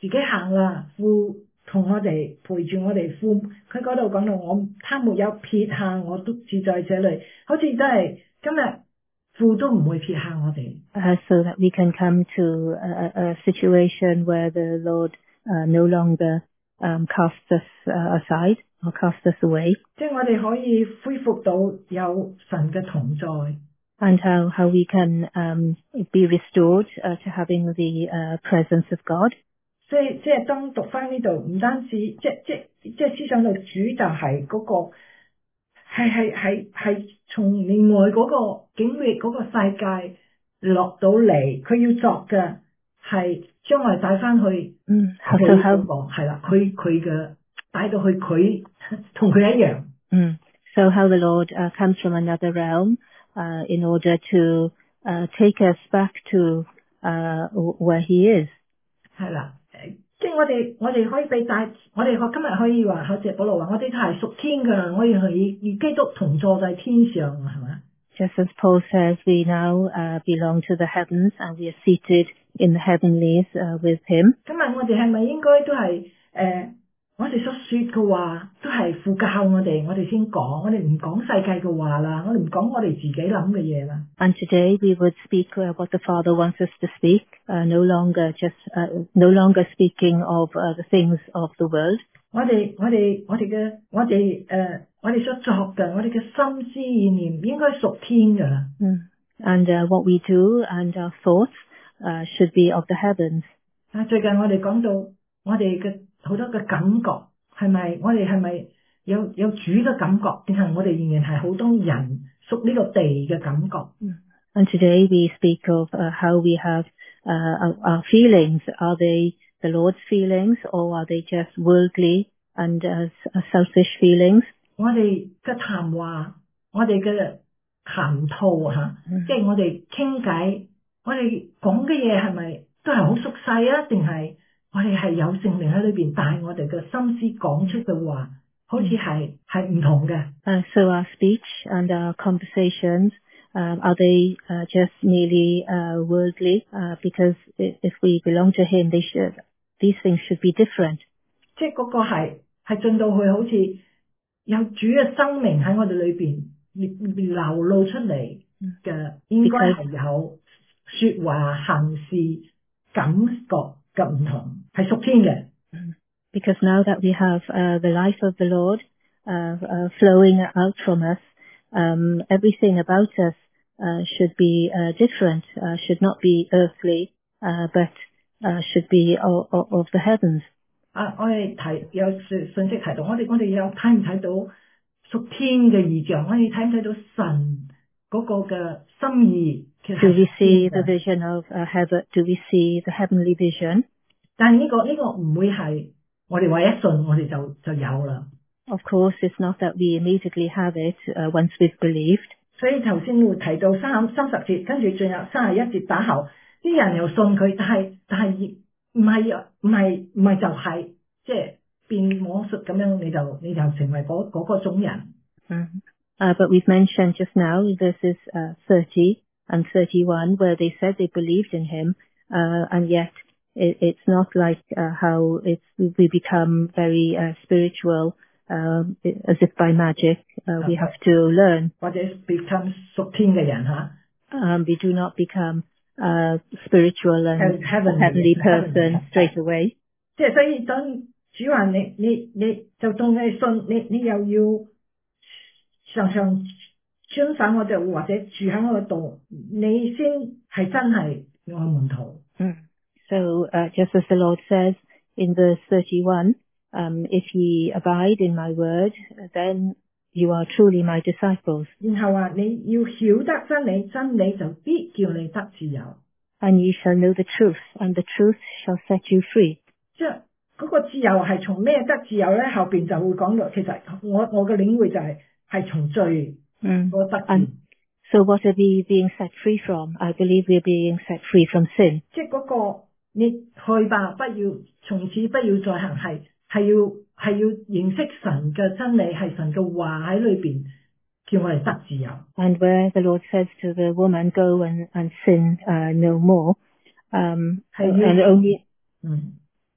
自己行啦，父同我哋陪住我哋父，佢嗰度講到我，他沒有撇下我，獨自在這裏，好似真係今日父都唔會撇下我哋。 Uh, so that we can come to a, a situation where the Lord uh, no longer um, casts us uh, aside or casts us away. 即係我哋可以恢復到有神嘅同在。 And how, how we can um, be restored uh, to having the uh, presence of God. 即係即係當讀翻呢度，唔單止即即即係思想到主就係嗰、那個係係係係從另外嗰個境域嗰個世界落到嚟，佢要作嘅係將我哋帶翻去嗯， 佢嗰個係啦，佢佢嘅帶到去佢同佢一樣。 嗯 So how the Lord uh, comes from another realm uh, in order to uh, take us back to uh, where He is. 係啦。即係我哋，我哋可以被帶，我哋可今日可以話，好似保羅話，我哋係屬天噶，我哋係與基督同坐在天上，係嘛 Just as Paul says, we now uh, belong to the heavens and we are seated in the heavenlies uh, with Him. 今日我哋係咪應該都係誒、呃，我哋所說嘅話都係父教我哋，我哋先講，我哋唔講世界嘅話啦，我哋唔講我哋自己諗嘅嘢啦。 And today we would speak uh, what the Father wants us to speak, uh, no longer just uh, no longer speaking of uh, the things of the world. 我哋我哋我哋嘅我哋誒我哋所作嘅，我哋嘅心思意念應該屬天噶啦。 Mm. And uh, what we do and our thoughts uh, should be of the heavens. 啊，最近我哋講到我哋嘅好多嘅感覺，係咪我哋係咪有有主嘅感覺，定係我哋仍然係好多人屬呢個地嘅感覺？ And today we speak of uh, how we have uh, our, our feelings. Are they the Lord's feelings, or are they just worldly and uh, selfish feelings? 我哋嘅談話，我哋嘅談吐吓，即係我哋傾偈，我哋講嘅嘢係咪都係好熟細啊？定係我哋係有聖靈喺裏邊帶我哋嘅心思講出嘅話，好似係係唔同嘅。 Uh, so our speech and our conversations, um, are they uh, just merely uh, worldly? Uh, because if we belong to Him, they should, these things should be different. 即係嗰個係係進到去好似有主嘅生命喺我哋裏邊流露出嚟嘅，應該係有說話行事感覺嘅唔同，係屬天嘅。 Because now that we have uh, the life of the Lord uh, uh, flowing out from us, um, everything about us uh, should be uh, different, uh, should not be earthly, uh, but uh, should be of, of the heavens. 啊，我哋睇有信息提到，我哋我哋有睇唔睇到屬天嘅異象？我哋睇唔睇到神嗰個嘅心意？其實 Do we see the vision of uh, heaven? Do we see the heavenly vision? 但係呢個呢個唔會係我哋話一信我哋就就有啦。 Of course, it's not that we immediately have it uh, once we've believed. 所以頭先會提到三三十節，跟住進入三十一節打後，啲人又信佢，但係但係唔係唔係唔係就係即係變魔術咁樣，你就你就成為嗰嗰個種人。 Mm. Uh, but we've mentioned just now verses uh, thirty and thirty-one where they said they believed in Him, uh, and yet it, it's not like uh, how it's we become very uh, spiritual. Um, as if by magic, uh, we have to learn. 或者 become 屬天嘅人吓。 Um, we do not become uh, spiritual and heavenly, heavenly person heavenly. straight away. 即係所以當主話你你你就當你信你你又要常常遵守我哋或者住喺我度，你先係真係我門徒。 Mm. So uh, just as the Lord says in verse thirty-one. Um, if ye abide in my word, then you are truly my disciples. 然後話你要曉得真理，真理就必叫你得自由。 And ye shall know the truth, and the truth shall set you free. 即係嗰個自由係從咩得自由咧？後邊就會講到，其實我我嘅領會就係、是、係從罪嗰得自由。 So what are we being set free from? I believe we're being set free from sin. 即係嗰個你去吧，不要從此不要再行係。係要係要認識神嘅真理，係神嘅話喺裏邊叫我哋得自由。 And where the Lord says to the woman, "Go and and sin uh, no more," um, and only 嗯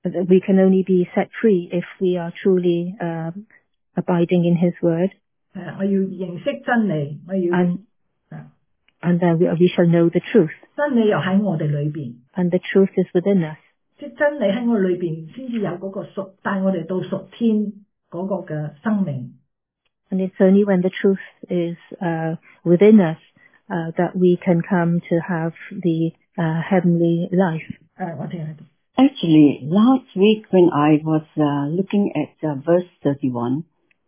we can only be set free if we are truly uh, abiding in His Word. 誒，我要認識真理，我要 And, and then we, we shall know the truth. 真理又喺我哋裏邊， And the truth is within us. 即係真理喺我裏邊，先至有嗰個屬帶我哋到屬天嗰個嘅生命。 And it's only when the truth is uh, within us uh, that we can come to have the uh, heavenly life. 誒，我聽喺度。 Actually, last week when I was uh, looking at uh, verse thirty-one,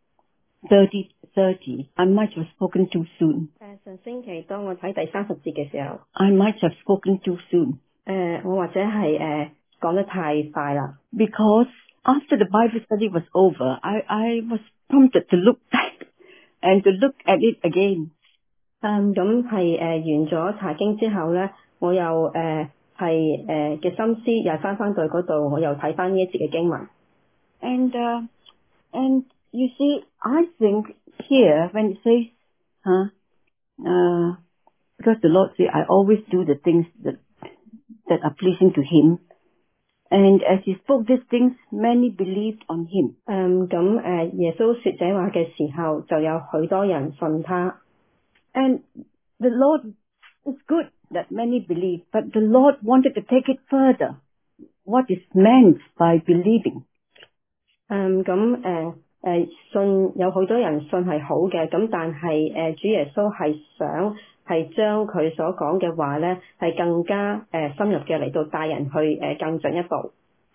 thirty, thirty, I might have spoken too soon. 誒，上星期當我睇第三十節嘅時候， I might have spoken too soon. 誒，我或者係誒講得太快啦。 Because after the Bible study was over, I, I was prompted to look back and to look at it again. 嗯，咁係誒完咗查經之後咧，我又誒係誒嘅心思又翻翻到嗰度，我又睇翻呢一節嘅經文。 And, uh, and you see, I think here when it says, huh, uh, because the Lord said, I always do the things that, that are pleasing to Him. And as He spoke these things, many believed on Him. 嗯，咁誒耶穌説這話嘅時候，就有許多人信他。 And the Lord is good that many believe, but the Lord wanted to take it further. What is meant by believing? 嗯，咁誒誒信有好多人信係好嘅，咁但係誒、呃、主耶穌係想係將佢所講嘅話咧係更加誒、呃、深入嘅嚟到帶人去誒、呃、更進一步。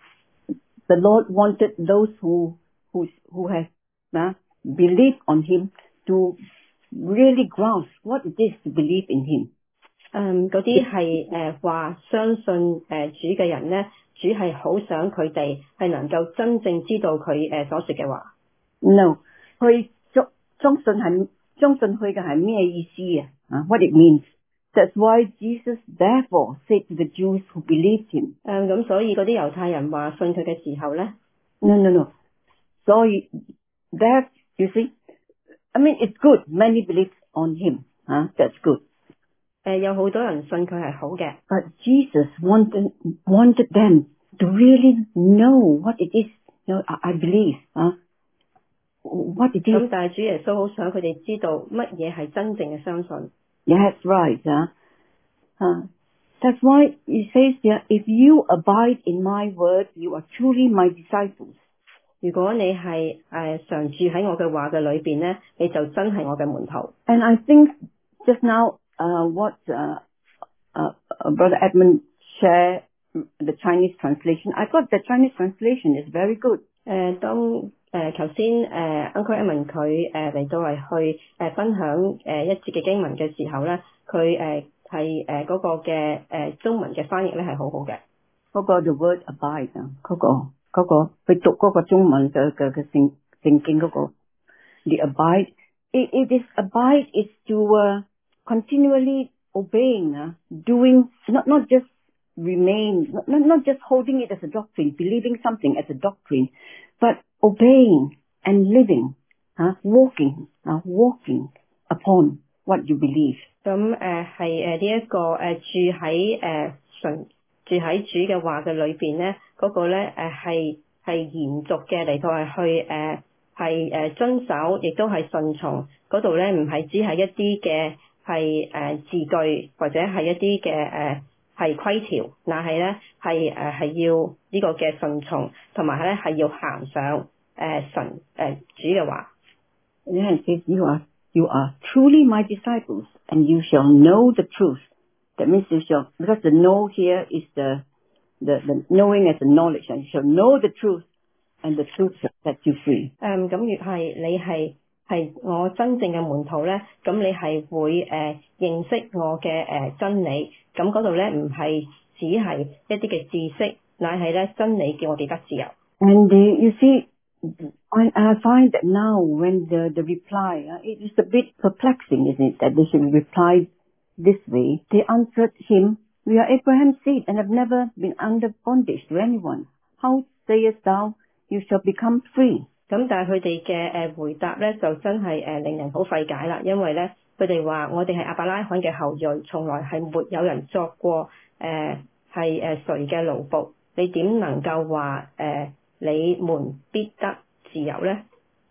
The Lord wanted those who who who have uh, believed on Him to really grasp what it is to believe in Him. 嗯，嗰啲係誒話相信誒、呃、主嘅人咧，主係好想佢哋係能夠真正知道佢誒、呃、所說嘅話。 No，佢相相信係相信佢嘅係咩意思啊？啊 ，what it means. That's why Jesus therefore said to the Jews who believed Him. 誒咁、所以嗰啲猶太人話信佢嘅時候咧 No, no, no. So that you see, I mean it's good. Many believe on Him. Huh? That's good. 誒、呃、有好多人信佢係好嘅。 But Jesus wanted wanted them to really know what it is. You know, I, I believe. Huh? What it 咁 is. 但係主耶穌好想佢哋知道乜嘢係真正嘅相信。 That's right. Huh? Huh? That's why He says here, if you abide in my word, you are truly my disciples. 如果你係誒、呃、常住喺我嘅話嘅裏邊咧，你就真係我嘅門徒。 And I think just now, uh, what uh, uh, uh, Brother Edmund shared, the Chinese translation, I thought the Chinese translation is very good. 誒、呃、當誒頭先誒 Uncle Edmund 佢誒嚟到係去誒、呃、分享誒、呃、一節嘅經文嘅時候咧，佢誒係誒嗰個嘅誒、呃、中文嘅翻譯咧係好好嘅。 嗰個 the word abide 啊，嗰個嗰個佢讀嗰個中文嘅嘅嘅聖聖經嗰個 the abide it it is abide is to uh, continually obeying 啊 doing not not just remain not not just holding it as a doctrine believing something as a doctrine but obeying and living 啊 walking 啊 walking upon what you believe。 咁誒係誒呢一個誒、呃、住喺誒純住喺主嘅話嘅裏邊咧，嗰、那個咧誒係係延續嘅嚟到係去誒係誒遵守，亦都係順從嗰度咧，唔係只係一啲嘅係誒字句或者係一啲嘅誒係規條，但係咧係誒係要呢個嘅順從，同埋咧係要行上誒、呃、神誒、呃、主嘅話。 And it says you are you are truly my disciples, and you shall know the truth. That means you shall, because the know here is the, the, the knowing as a knowledge, and you shall know the truth, and the truth shall set you free. 誒咁越係你係係我真正嘅門徒咧，咁你係會誒、呃、認識我嘅誒、呃、真理，咁嗰度咧唔係只係一啲嘅知識，乃係咧真理叫我哋得自由。 And uh, you see, I, I find that now when the, the reply, uh, it is a bit perplexing, isn't it, that they should reply this way. They answered him, we are Abraham's seed and have never been under bondage to anyone. How sayest thou, you shall become free? 咁但係佢哋嘅誒回答咧，就真係誒令人好費解啦，因為咧佢哋話我哋係亞伯拉罕嘅後裔，從來係沒有人作過誒係誒誰嘅奴僕。 你點能夠話誒、呃、你們必得自由咧？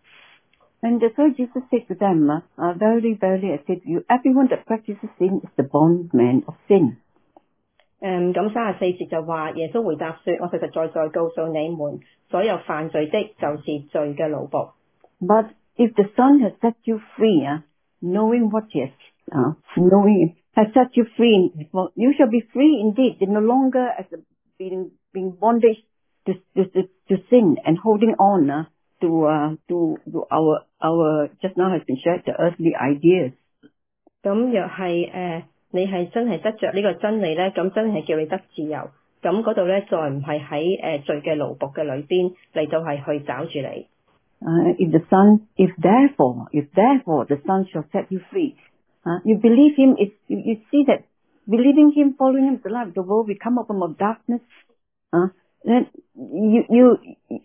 And so Jesus said to them, uh, Verily, verily, I say to you, everyone that practices sin is the bondman of sin. 誒咁三十四節就話，耶穌回答說：我實實在在告訴你們，所有犯罪的，就是罪嘅奴僕。 But if the Son has set you free, uh, knowing what yes, uh, knowing has set you free, well, you shall be free indeed. You're no longer as a, being being bondage to, to to to sin and holding on uh, to uh, to to our our just now has been shared the earthly ideas. 咁若係誒、呃、你係真係得着呢個真理咧，咁真係叫你得自由。咁嗰度咧，再唔係喺誒罪嘅奴僕嘅裏邊嚟到係去找住你。 Uh, if the Son, if therefore, if therefore the Son shall set you free, uh, you believe Him. If you, you see that believing Him, following Him, the light of the world, we come up from of darkness. Uh, then you you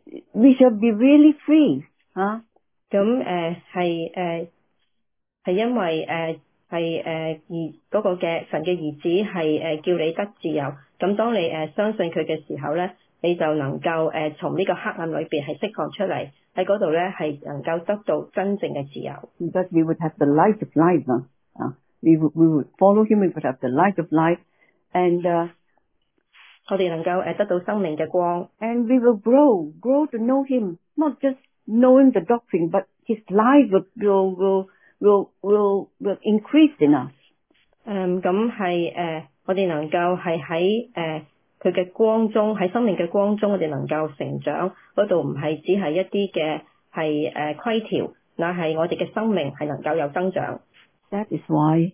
we shall be really free. Huh? 咁誒係誒係因為誒係誒兒嗰個嘅神嘅兒子係誒、呃、叫你得自由。咁當你誒、呃、相信佢嘅時候咧，你就能夠誒、呃、從呢個黑暗裏邊係釋放出嚟，喺嗰度咧係能夠得到真正嘅自由。 Because we would have the light of life. Uh, uh, we would we would follow Him. We would have the light of life, and uh, 我哋能夠誒得到生命嘅光。 And we will grow, grow to know Him, not just knowing the doctrine, but His life will will will will will, will increase in us. 誒咁係誒，我哋能夠係喺誒佢嘅光中，喺生命嘅光中，我哋能夠成長。嗰度唔係只係一啲嘅係誒規條，乃係我哋嘅生命係能夠有增長。 That is why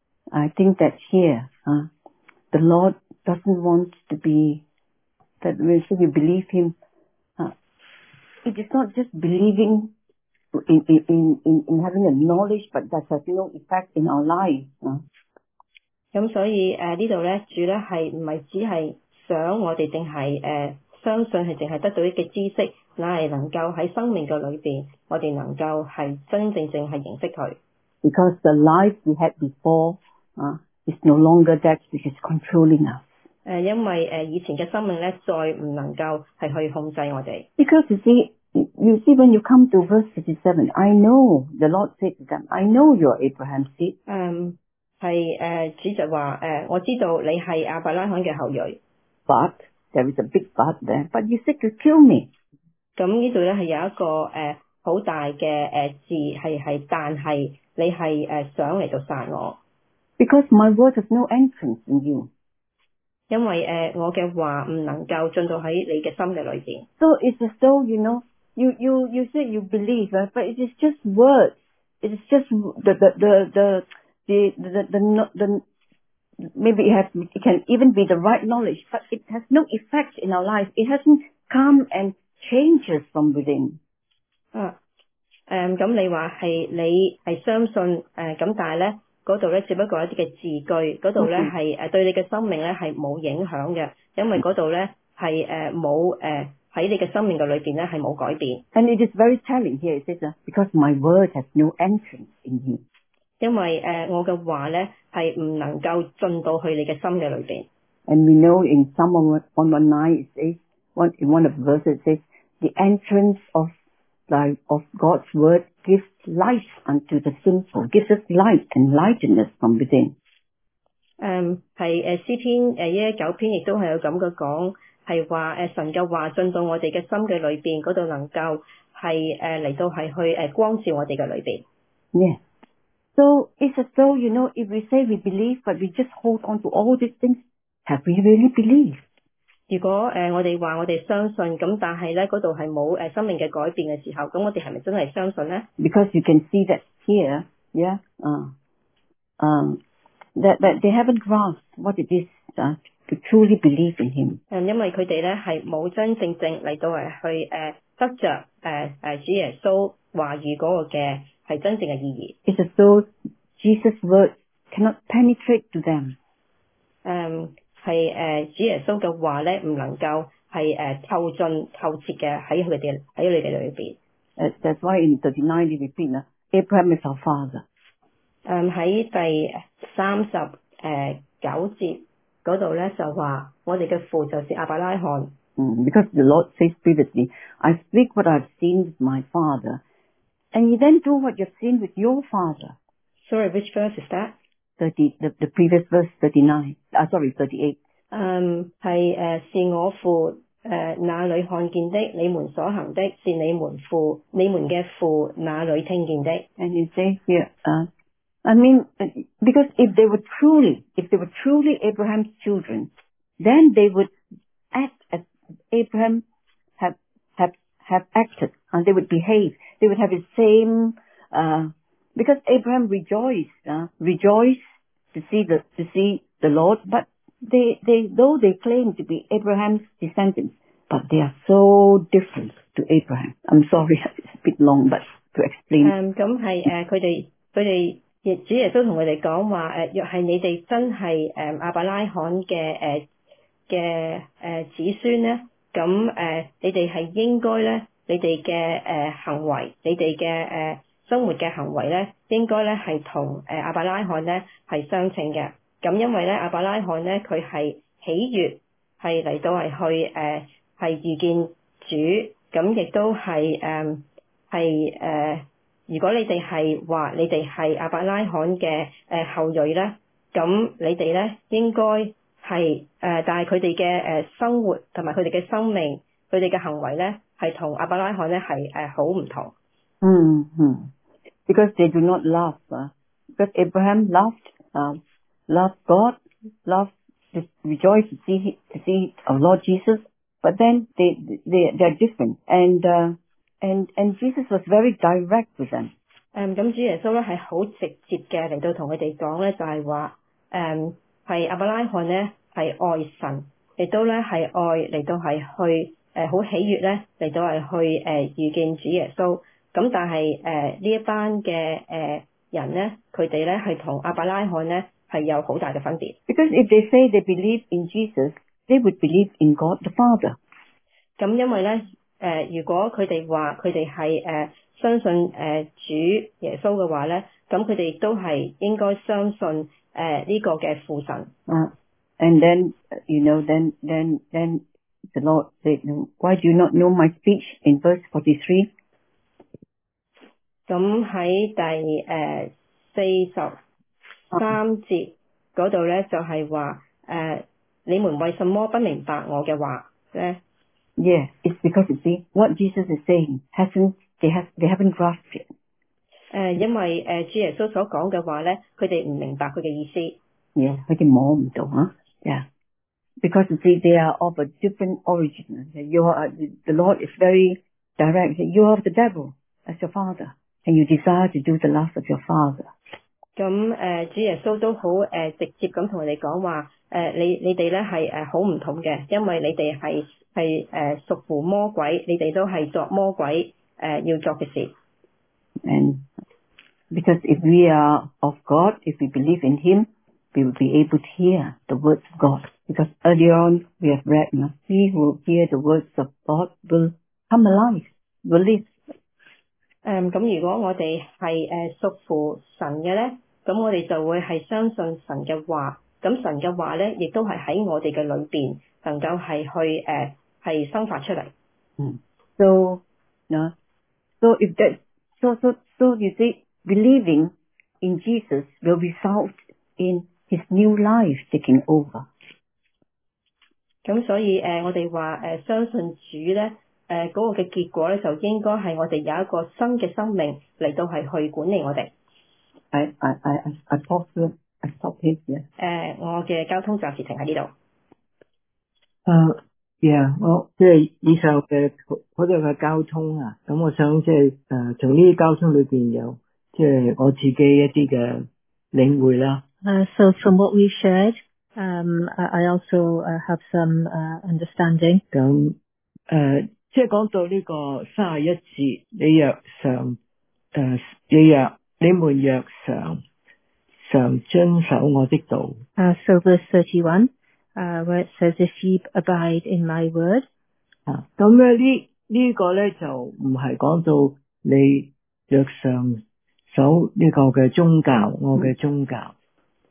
I think that here, uh, the Lord doesn't want to be, that when we believe Him, uh, it is not just believing in, in, in, in having a knowledge, but that has no effect in our life. Uh. 咁所以誒呢度咧，主咧係唔係只係想我哋淨係誒相信係淨係得到一嘅知識，乃係能夠喺生命嘅裏邊，我哋能夠係真正正係認識佢。 Because the life we had before uh, is no longer that which is controlling us. 誒，因為誒以前嘅生命咧，再唔能夠係去控制我哋。 Because you see, you see when you come to verse fifty-seven, I know, the Lord said to them, I know you are Abraham's seed. 嗯，係誒主就話誒，我知道你係亞伯拉罕嘅後裔。 But there is a big but there. But you said to kill me. 咁呢度咧係有一個誒好大嘅誒字係係，但係你係誒想嚟到殺我。 Because my word has no entrance in you. 因為誒我嘅話唔能夠進到喺你嘅心嘅裏邊。 So it's as though, you know, you you you say you believe, right? But it is just words. It is just the the the the the the, the, the, the maybe it has it can even be the right knowledge, but it has no effect in our life. It hasn't come and changed us from within. 啊誒咁你話係你係相信誒咁，但係咧。嗰度咧，只不過一啲嘅字句，嗰度咧係誒對你嘅生命咧係冇影響嘅，因為嗰度咧係誒冇誒喺你嘅生命嘅裏邊咧係冇改變。 And it is very telling here, it says, because my word has no entrance in you. 因為誒我嘅話咧係唔能夠進到去你嘅心嘅裏邊。 And we know in Psalm one nineteen it says, one in one of the verses it says, the entrance of Like of God's word gives light unto the simple, gives us light and lightness from within. 誒係誒詩篇誒一一九篇亦都係有咁嘅講，係話誒神嘅話進到我哋嘅心嘅裏邊，嗰度能夠係誒嚟到係去誒光照我哋嘅裏邊。 Yes. So it's as though, you know, if we say we believe, but we just hold on to all these things, have we really believed? 如果誒、呃、我哋話我哋相信，咁但係咧嗰度係冇誒生命嘅改變嘅時候，咁我哋係咪真係相信咧 ？Because you can see that here, yeah, uh, um, that that they haven't grasped what it is uh, to truly believe in Him. 誒，因為佢哋咧係冇真正正嚟到係去誒、呃、得着誒誒主耶穌話語嗰個嘅係真正嘅意義。 It's as though Jesus' words cannot penetrate to them. 誒。係誒主耶穌嘅話咧，唔能夠係誒透進透徹嘅喺佢哋喺你哋裏邊。 Uh, that's why in thirty-nine we repeat, uh, Abraham is our father. 誒喺第三十誒九節嗰度咧就話我哋嘅父就是亞伯拉罕。 Mm, because the Lord says previously, I speak what I've seen with my father, and you then do what you've seen with your father. Sorry, which verse is that? Thirty, the, the previous verse, thirty-nine. Ah, sorry, thirty-eight. 嗯，係誒是我父誒那裏看見的，你們所行的是你們父你們嘅父那裏聽見的。 And you say here, uh, I mean, because if they were truly, if they were truly Abraham's children, then they would act as Abraham have have have acted, and they would behave. They would have the same, uh, because Abraham rejoiced, uh, rejoiced to see the to see the Lord. But they they though they claim to be Abraham's descendants, but they are so different to Abraham. I'm sorry, it's a bit long, but to explain. 嗯，咁係誒佢哋佢哋亦主耶穌同佢哋講話誒，若係你哋真係誒亞伯拉罕嘅誒嘅誒子孫咧，咁誒、呃、你哋係應該咧，你哋嘅誒行為，你哋嘅誒生活嘅行為咧，應該咧係同誒亞伯拉罕咧係相稱嘅。咁因為咧亞伯拉罕咧佢係喜悅係嚟到係去誒係遇見主，咁亦都係誒係誒，如果你哋係話你哋係亞伯拉罕嘅誒後裔咧，咁你哋咧應該係誒、呃，但係佢哋嘅誒生活同埋佢哋嘅生命，佢哋嘅行為咧係同亞伯拉罕咧係誒好唔同。 嗯嗯 Because they do not love. Uh, because Abraham loved, uh, loved God, loved to rejoice to see to see our Lord Jesus. But then they they they are different, and uh, and and Jesus was very direct with them. 誒咁主耶穌咧係好直接嘅嚟到同佢哋講咧，就係話誒係亞伯拉罕咧係愛神，亦都咧係愛嚟到係去誒好、呃、喜悅咧嚟到係去誒、呃、遇見主耶穌。咁但係誒呢一班嘅誒、呃、人咧，佢哋咧係同亞伯拉罕咧係有好大嘅分別。 Because if they say they believe in Jesus, they would believe in God the Father. 咁因為咧誒、呃，如果佢哋話佢哋係誒相信誒、呃、主耶穌嘅話咧，咁佢哋亦都係應該相信誒呢、呃這個嘅父神。 Uh, and then you know, then then then the Lord said, "Why do you not know my speech?" In verse forty-three. 咁喺第誒四十三節嗰度咧，就係話誒你們為什麼不明白我嘅話咧？ Yeah, it's because you see what Jesus is saying hasn't they have they haven't grasped it. 誒，因為誒主耶穌所講嘅話咧，佢哋唔明白佢嘅意思。 Yeah, 佢哋摸唔到啊。Yeah, because you see they are of a different origin. You are the Lord is very direct. You are the devil as your father, and you desire to do the lust of your father. 咁誒主耶穌都好誒直接咁同佢哋講話誒，你你哋咧係誒好唔同嘅，因為你哋係係誒屬乎魔鬼，你哋都係作魔鬼誒要作嘅事。 And because if we are of God, if we believe in Him, we will be able to hear the words of God. Because earlier on we have read, you know, he who hear the words of God will come alive, will live. 誒咁如果我哋係誒屬乎神嘅咧，咁我哋就會係相信神嘅話，咁神嘅話咧，亦都係喺我哋嘅裏邊能夠係去誒係生發出嚟。 Mm. So, no, so if that, so so so you see, believing in Jesus will result in His new life taking over. 咁所以誒、呃，我哋話誒相信主咧，誒、呃、嗰、那個嘅結果咧，就應該係我哋有一個新嘅生命嚟到係去管理我哋。 I I I I stop here. I stop here. 誒、 呃，我嘅交通暫時停喺呢度。 誒 ，yeah， 我即係以上嘅嗰度嘅交通啊，咁我想即係誒從呢啲交通裏邊有即係我自己一啲嘅領會啦。 Uh, so from what we shared, um, I also uh, have some uh, understanding. 咁誒、呃，即係講到呢個三十一節，你若常誒，你若你們若常常遵守我的道。 Uh, so verse thirty-one, uh, where it says, "If ye abide in my word." 啊，咁咧呢呢個咧就唔係講到你若常守呢個嘅宗教，我嘅宗教。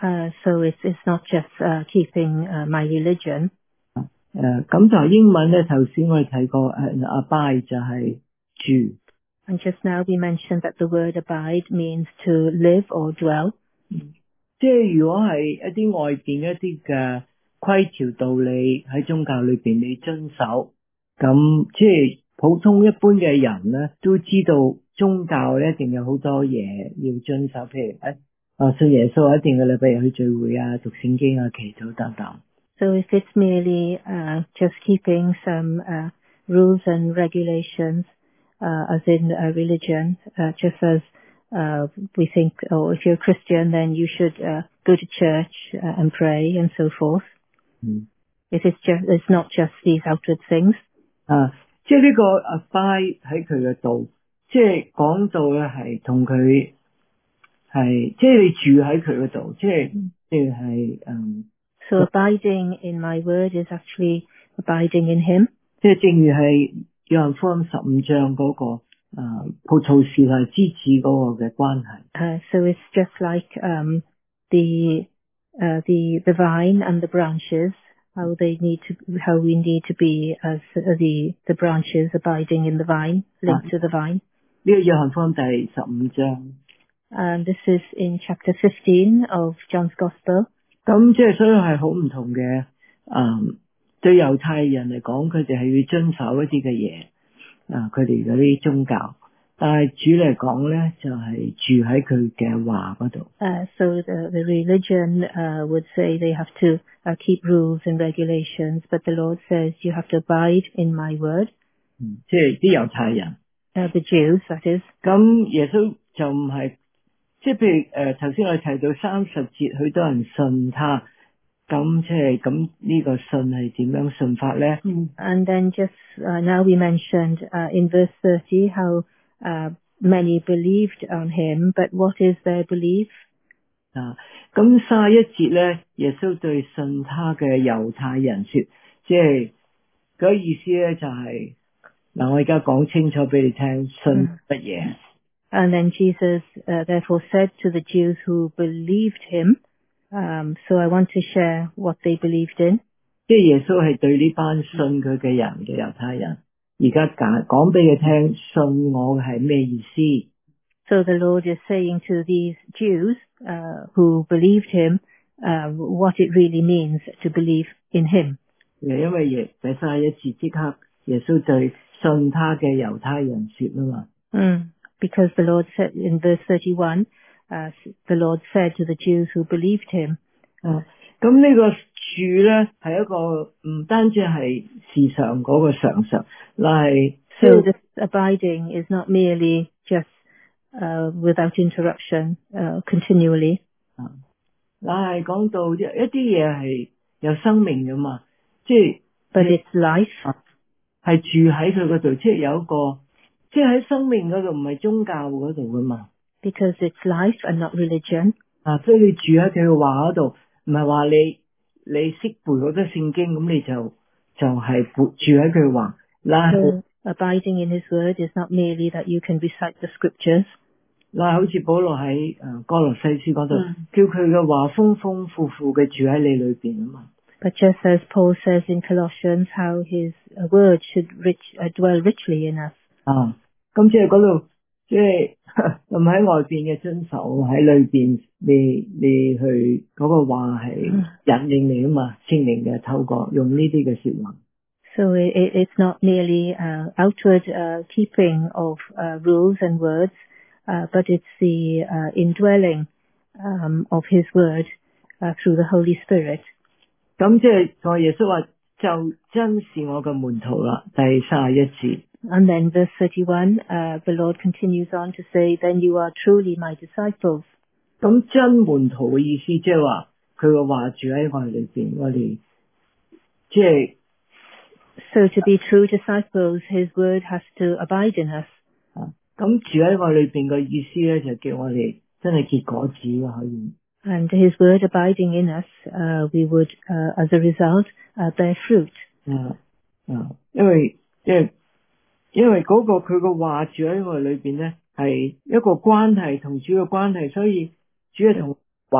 Uh, so it's, it's not just uh, keeping uh, my religion. 誒咁就係英文咧，頭先我哋睇過誒 abide 就係住。 And just now we mentioned that the word abide means to live or dwell. 即係如果係一啲外邊一啲嘅規條道理喺宗教裏邊你遵守，咁即係普通一般嘅人咧都知道宗教咧一定有好多嘢要遵守，譬如誒啊信耶穌一定嘅禮拜日去聚會啊、讀聖經啊、祈禱等等。 So if it's merely uh, just keeping some uh, rules and regulations, uh, as in a religion, uh, just as uh, we think, oh, if you're a Christian, then you should uh, go to church uh, and pray and so forth. Mm. If it's just, it's not just these outward things. 啊，即係呢個 abide 喺佢嘅度，即係講到咧係同佢係，即係你住喺佢嗰度，即係即係嗯。 So abiding in my word is actually abiding in him. 即係正如係約翰福音十五章嗰個誒葡萄樹同枝子嗰個嘅關係。 Uh, so it's just like um, the uh, the the vine and the branches, how they need to, how we need to be as uh, the the branches abiding in the vine, linked to the vine. 呢個約翰福音第十五章。 And this is in chapter fifteen of John's Gospel. 咁即係所以係好唔同嘅，嗯，對猶太人嚟講，佢哋係要遵守一啲嘅嘢，啊，佢哋嗰啲宗教。但係主嚟講咧，就係、是、住喺佢嘅話嗰度。 Uh, so the, the religion uh, would say they have to uh, keep rules and regulations, but the Lord says you have to abide in my word. 嗯，即係啲猶太人。 Uh, the Jews, that is. 咁耶穌就唔係。即係譬如誒頭先我哋提到三十節，許多人信他，咁即係咁呢個信係點樣信法咧？ And then just uh, now we mentioned uh, in verse thirty how uh, many believed on him, but what is their belief? 啊，咁卅一節咧，耶穌對信他嘅猶太人說，即係嗰個意思咧就係、是、嗱，我而家講清楚俾你聽，信乜嘢？ And then Jesus uh, therefore said to the Jews who believed him, um, so I want to share what they believed in. 即係耶穌係對呢班信佢嘅人嘅猶太人，而家講講俾佢聽，信我係咩意思？ So the Lord is saying to these Jews uh, who believed him, uh, what it really means to believe in him. 因為耶第三十一節即刻耶穌對信他嘅猶太人說啊嘛。 Mm. Because the Lord said in verse thirty-one, uh, the Lord said to the Jews who believed him. 啊，咁呢個住咧係一個唔單止係時常嗰個常常，嗱係 So this abiding is not merely just uh, without interruption, uh, continually. 啊，嗱係講到一一啲嘢係有生命噶嘛，即係 But it's life. 係住喺佢嗰度，即係有一個。即係喺生命嗰度，唔係宗教嗰度噶嘛。 Because it's life and not religion. 啊，所以你住喺佢嘅話嗰度，唔係話你你識背好多聖經，咁你就就係、是、住喺佢話。嗱、 so, abiding in his word is not merely that you can recite the scriptures. 嗱，好似保羅喺誒哥羅西書嗰度，嗯、叫佢嘅話豐豐富富嘅住喺你裏邊啊嘛。 But just as Paul says in Colossians, how his word should rich, uh, dwell richly in us. 啊。咁即係嗰度，即係唔喺外邊嘅遵守，喺裏邊你你去嗰、那個話係引領你啊嘛，聖靈嘅透過用呢啲嘅說話。 So it, it's not merely uh, outward uh, keeping of uh, rules and words, uh, but it's the uh, indwelling um, of his word uh, through the Holy Spirit. 咁即係個耶穌話就真是我嘅門徒啦，第三十一節。 And then verse thirty-one, uh, the Lord continues on to say, then you are truly my disciples. 咁真門徒嘅意思即係話佢嘅話住喺我哋裏邊，我哋即係。 So to be true disciples, his word has to abide in us. 啊，咁住喺我裏邊嘅意思咧，就叫我哋真係結果子可以。 And his word abiding in us, uh, we would, uh, as a result, uh, bear fruit. 啊啊，因為即係。因為嗰、那個佢個話住喺我裏邊咧，係一個關係同主嘅關係，所以主係同話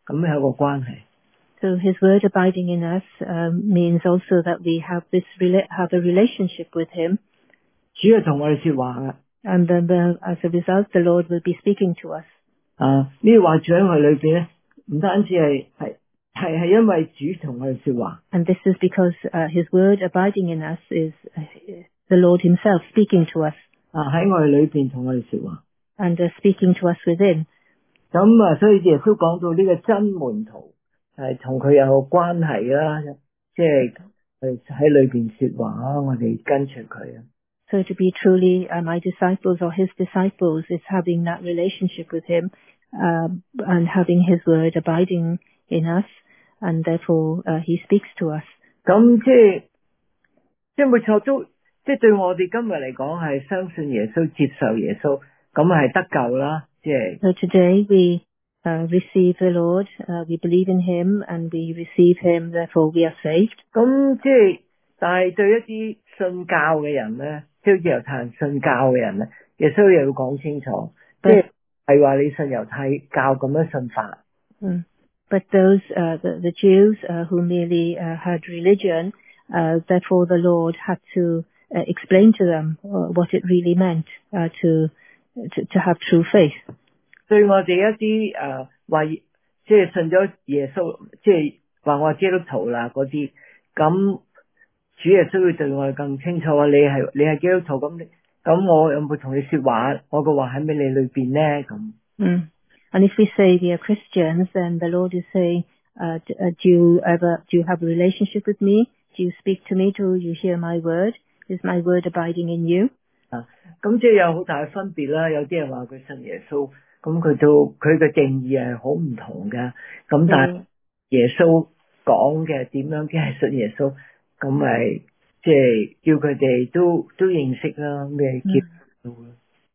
咁係一個關係。 So his word abiding in us um, means also that we have this have a relationship with him. 主係同我哋說話嘅。 And then the, as a result, the Lord will be speaking to us. 啊，呢個話住喺我哋裏邊咧，唔單止係係係係因為主同我哋說話。 And this is because uh, his word abiding in us is uh, the Lord himself speaking to us. 啊，喺我哋裏邊同我哋說話。 And uh, speaking to us within. 咁啊，所以耶穌講到呢個真門徒係同佢有關係啦，即係係喺裏邊說話，我哋跟隨佢啊。 So to be truly uh, my disciples or his disciples is having that relationship with him um, and having his word abiding in us, and therefore uh, he speaks to us. 咁即係即係冇錯，都即係對我哋今日嚟講係相信耶穌、接受耶穌，咁係得救啦。即係。 So today we uh, receive the Lord, uh, we believe in him, and we receive him, therefore we are saved. 咁即係，但係對一啲信教嘅人咧。即係猶太人信教嘅人咧，耶穌又要講清楚，即係係話你信猶太教咁樣信法。 Mm. But those uh, the, the Jews uh, who merely uh, had religion, uh, therefore the Lord had to uh, explain to them uh, what it really meant uh, to, to to have true faith. 對我哋一啲誒話，即係信咗耶穌，即係話我係基督徒啦嗰啲咁。主耶穌會對我哋更清楚話你係你係基督徒咁，咁我有冇同你說話？我嘅話喺咩你裏邊呢？咁。 Mm. And if we say we are Christians, then the Lord is saying, uh, do, uh, do you ever do you have a relationship with me? Do you speak to me? Do you hear my word? Is my word abiding in you? 啊，咁即係有好大嘅分別啦。有啲人話佢信耶穌，咁佢都佢嘅定義係好唔同嘅。咁但係耶穌講嘅點樣嘅係信耶穌？咁咪即係叫佢哋都都認識啦，咩叫做啦。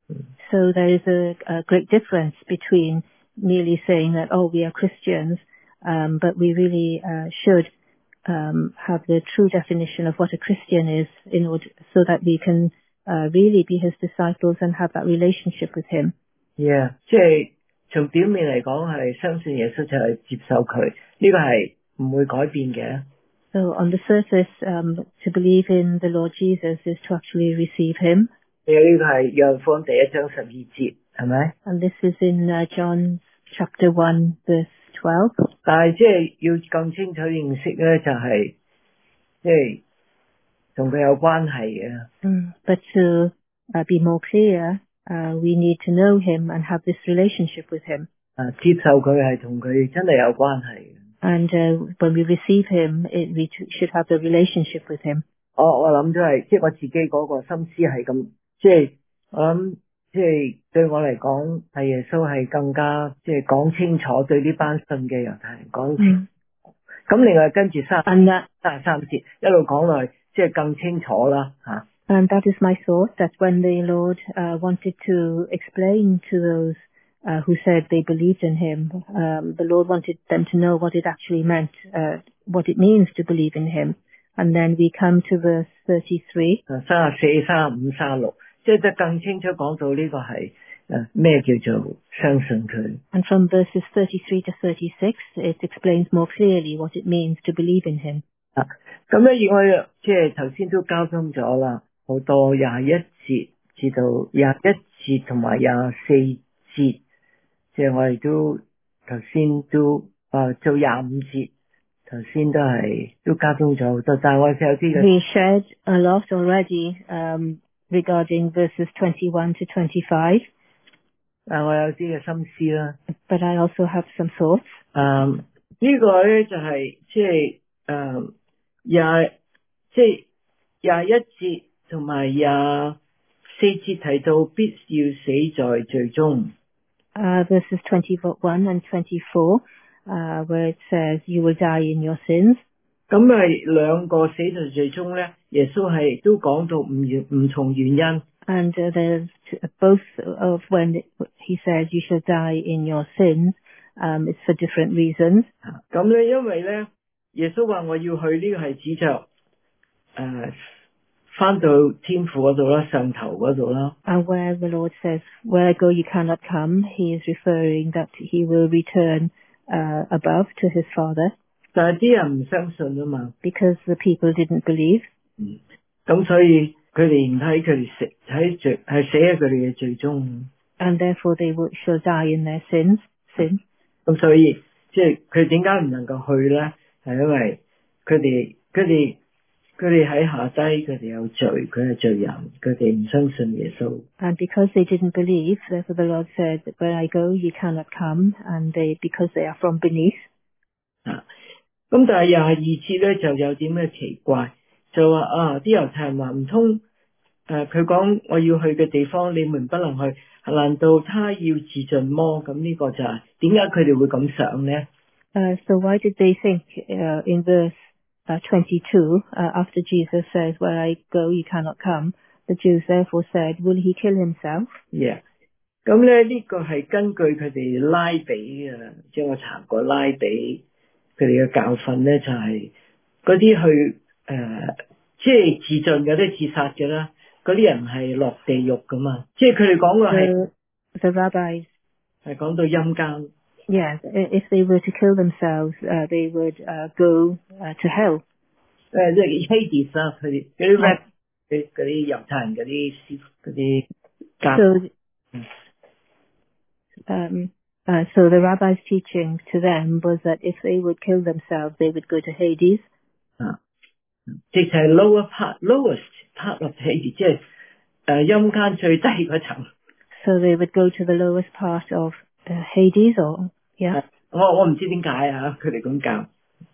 So there is a, a great difference between merely saying that, oh, we are Christians, um, but we really uh, should um, have the true definition of what a Christian is in order so that we can uh, really be his disciples and have that relationship with him. Yeah， 即係從表面嚟講係相信耶穌就係接受佢，呢個係唔會改變嘅。 So on the surface, um, to believe in the Lord Jesus is to actually receive him. 呢個係約翰福音第一章十二節，係咪 ？And this is in uh, John chapter one, verse twelve. 但係即係要更清楚認識咧，就係即係同佢有關係嘅。 Mm, but to uh, be more clear, uh, we need to know him and have this relationship with him. 啊，接受佢係同佢真係有關係嘅。 And uh, when we receive him, it, we should have the relationship with him. 我我諗都係，即係我自己嗰個心思係咁，即係我諗，即係對我嚟講，係耶穌係更加即係講清楚對呢班信嘅猶太人講清楚。咁、嗯、另外跟住三三十三節一路講落去，即係更清楚啦嚇。 And that is my thought, that when the Lord uh, wanted to explain to those Uh, who said they believed in him. Um, the Lord wanted them to know what it actually meant, uh, what it means to believe in him. And then we come to verse thirty-three. 三十四、三十五、三十六，即係得更清楚講到呢個係誒咩叫做相信佢。 And from verses thirty-three to thirty-six, it explains more clearly what it means to believe in him. 啊，咁咧，我即係頭先都交通咗啦，好多廿一節至到廿一節同埋廿四節。即係我哋都頭先都啊做廿五節，頭先都係都交通咗好多，但係我有啲嘅。 We shared a lot already um, regarding verses twenty-one to twenty-five. 但我有啲嘅心思啦。 But I also have some thoughts. 嗯，呢個咧就係即係誒廿即係廿一節同埋廿四節提到必要死在罪中。 Uh, verses twenty-one and twenty-four, uh, where it says, you will die in your sins. 咁係兩個死在罪中咧，耶穌係都講到唔唔同原因。 And uh, there's both of when he says you shall die in your sins, um, it's for different reasons. 咁咧，因為咧，耶穌話我要去呢個係指着誒翻到天父嗰度啦，上頭嗰度啦。 And where the Lord says, where I go you cannot come, he is referring that he will return uh, above to his father. 但係啲人唔相信啊嘛。 Because the people didn't believe. 嗯，咁所以佢哋唔睇佢哋死喺罪係死喺佢哋嘅罪中。 And therefore they will, shall die in their sins. Sin. 咁所以即係佢點解唔能夠去咧？係因為佢哋佢哋佢哋喺下低，佢哋有罪，佢係罪人，佢哋唔相信耶穌。 And because they didn't believe, therefore the Lord said, "Where I go, ye cannot come." And they, because they are from beneath. 啊，咁但係廿二節咧就有點咩奇怪，就話啊啲猶太人話唔通誒佢講我要去嘅地方，你們不能去，難道他要自盡麼？咁呢個就係點解佢哋會咁想咧？ Uh, so why did they think uh, in verse uh, twenty-two, uh, after Jesus says, "Where I go, you cannot come," the Jews therefore said, "Will he kill himself?" Yeah. 咁咧呢個係根據佢哋拉比嘅，即係我查過拉比佢哋嘅教訓咧，就係嗰啲去誒即係自盡嘅，啲自殺嘅啦，嗰啲人係落地獄噶嘛，即係佢哋講嘅係 The, the rabbis, 係講到陰間。 yes, if they were to kill themselves, uh, they would uh, go uh, to hell. 誒即係 Hades 啊，佢哋嗰啲 rap 嗰嗰啲猶太人嗰啲師嗰啲教。 So, um, uh, so the rabbi's teaching to them was that if they would kill themselves, they would go to Hades. 啊，即係 lower part, lowest part of Hades， 即係誒陰間最低嗰層。 So they would go to the lowest part of uh, Hades, or yeah. 我我唔知點解啊，佢哋咁教。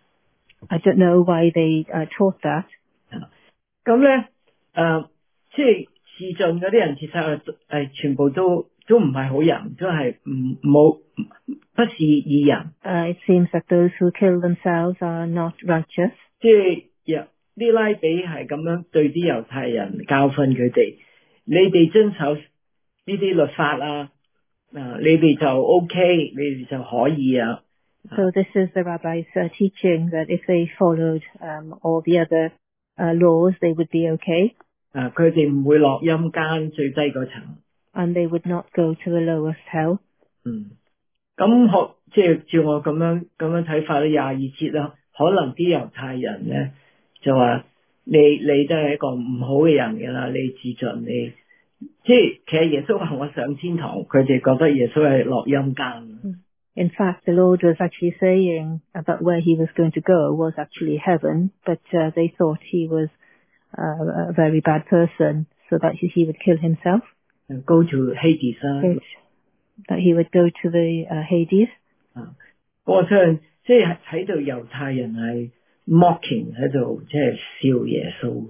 I don't know why they uh, taught that. 咁咧誒，即係自盡嗰啲人，其實誒全部都都唔係好人，都係唔冇不是義人。 Uh, it seems that those who kill themselves are not righteous. 即係呀，啲拉比係咁樣對啲猶太人教訓佢哋，你哋遵守呢啲律法啊，啊你哋就 OK， 你哋就可以啊。 So this is the rabbis uh, teaching that if they followed um, all the other uh, laws, they would be okay. 啊，佢哋唔會落陰間最低嗰層。 And they would not go to the lowest hell. 嗯，咁學即係照我咁樣咁樣睇法咧，廿二節啦，可能啲猶太人咧就話你你都係一個唔好嘅人㗎啦，你自盡你，即係其實耶穌話我上天堂，佢哋覺得耶穌係落陰間。 In fact, the Lord was actually saying that where he was going to go was actually heaven, but uh, they thought he was uh, a very bad person, so that he would kill himself. Go to Hades 啊。 That he would go to the uh, Hades. 啊，我相信即係喺度猶太人係 mocking 喺度，即係笑耶穌。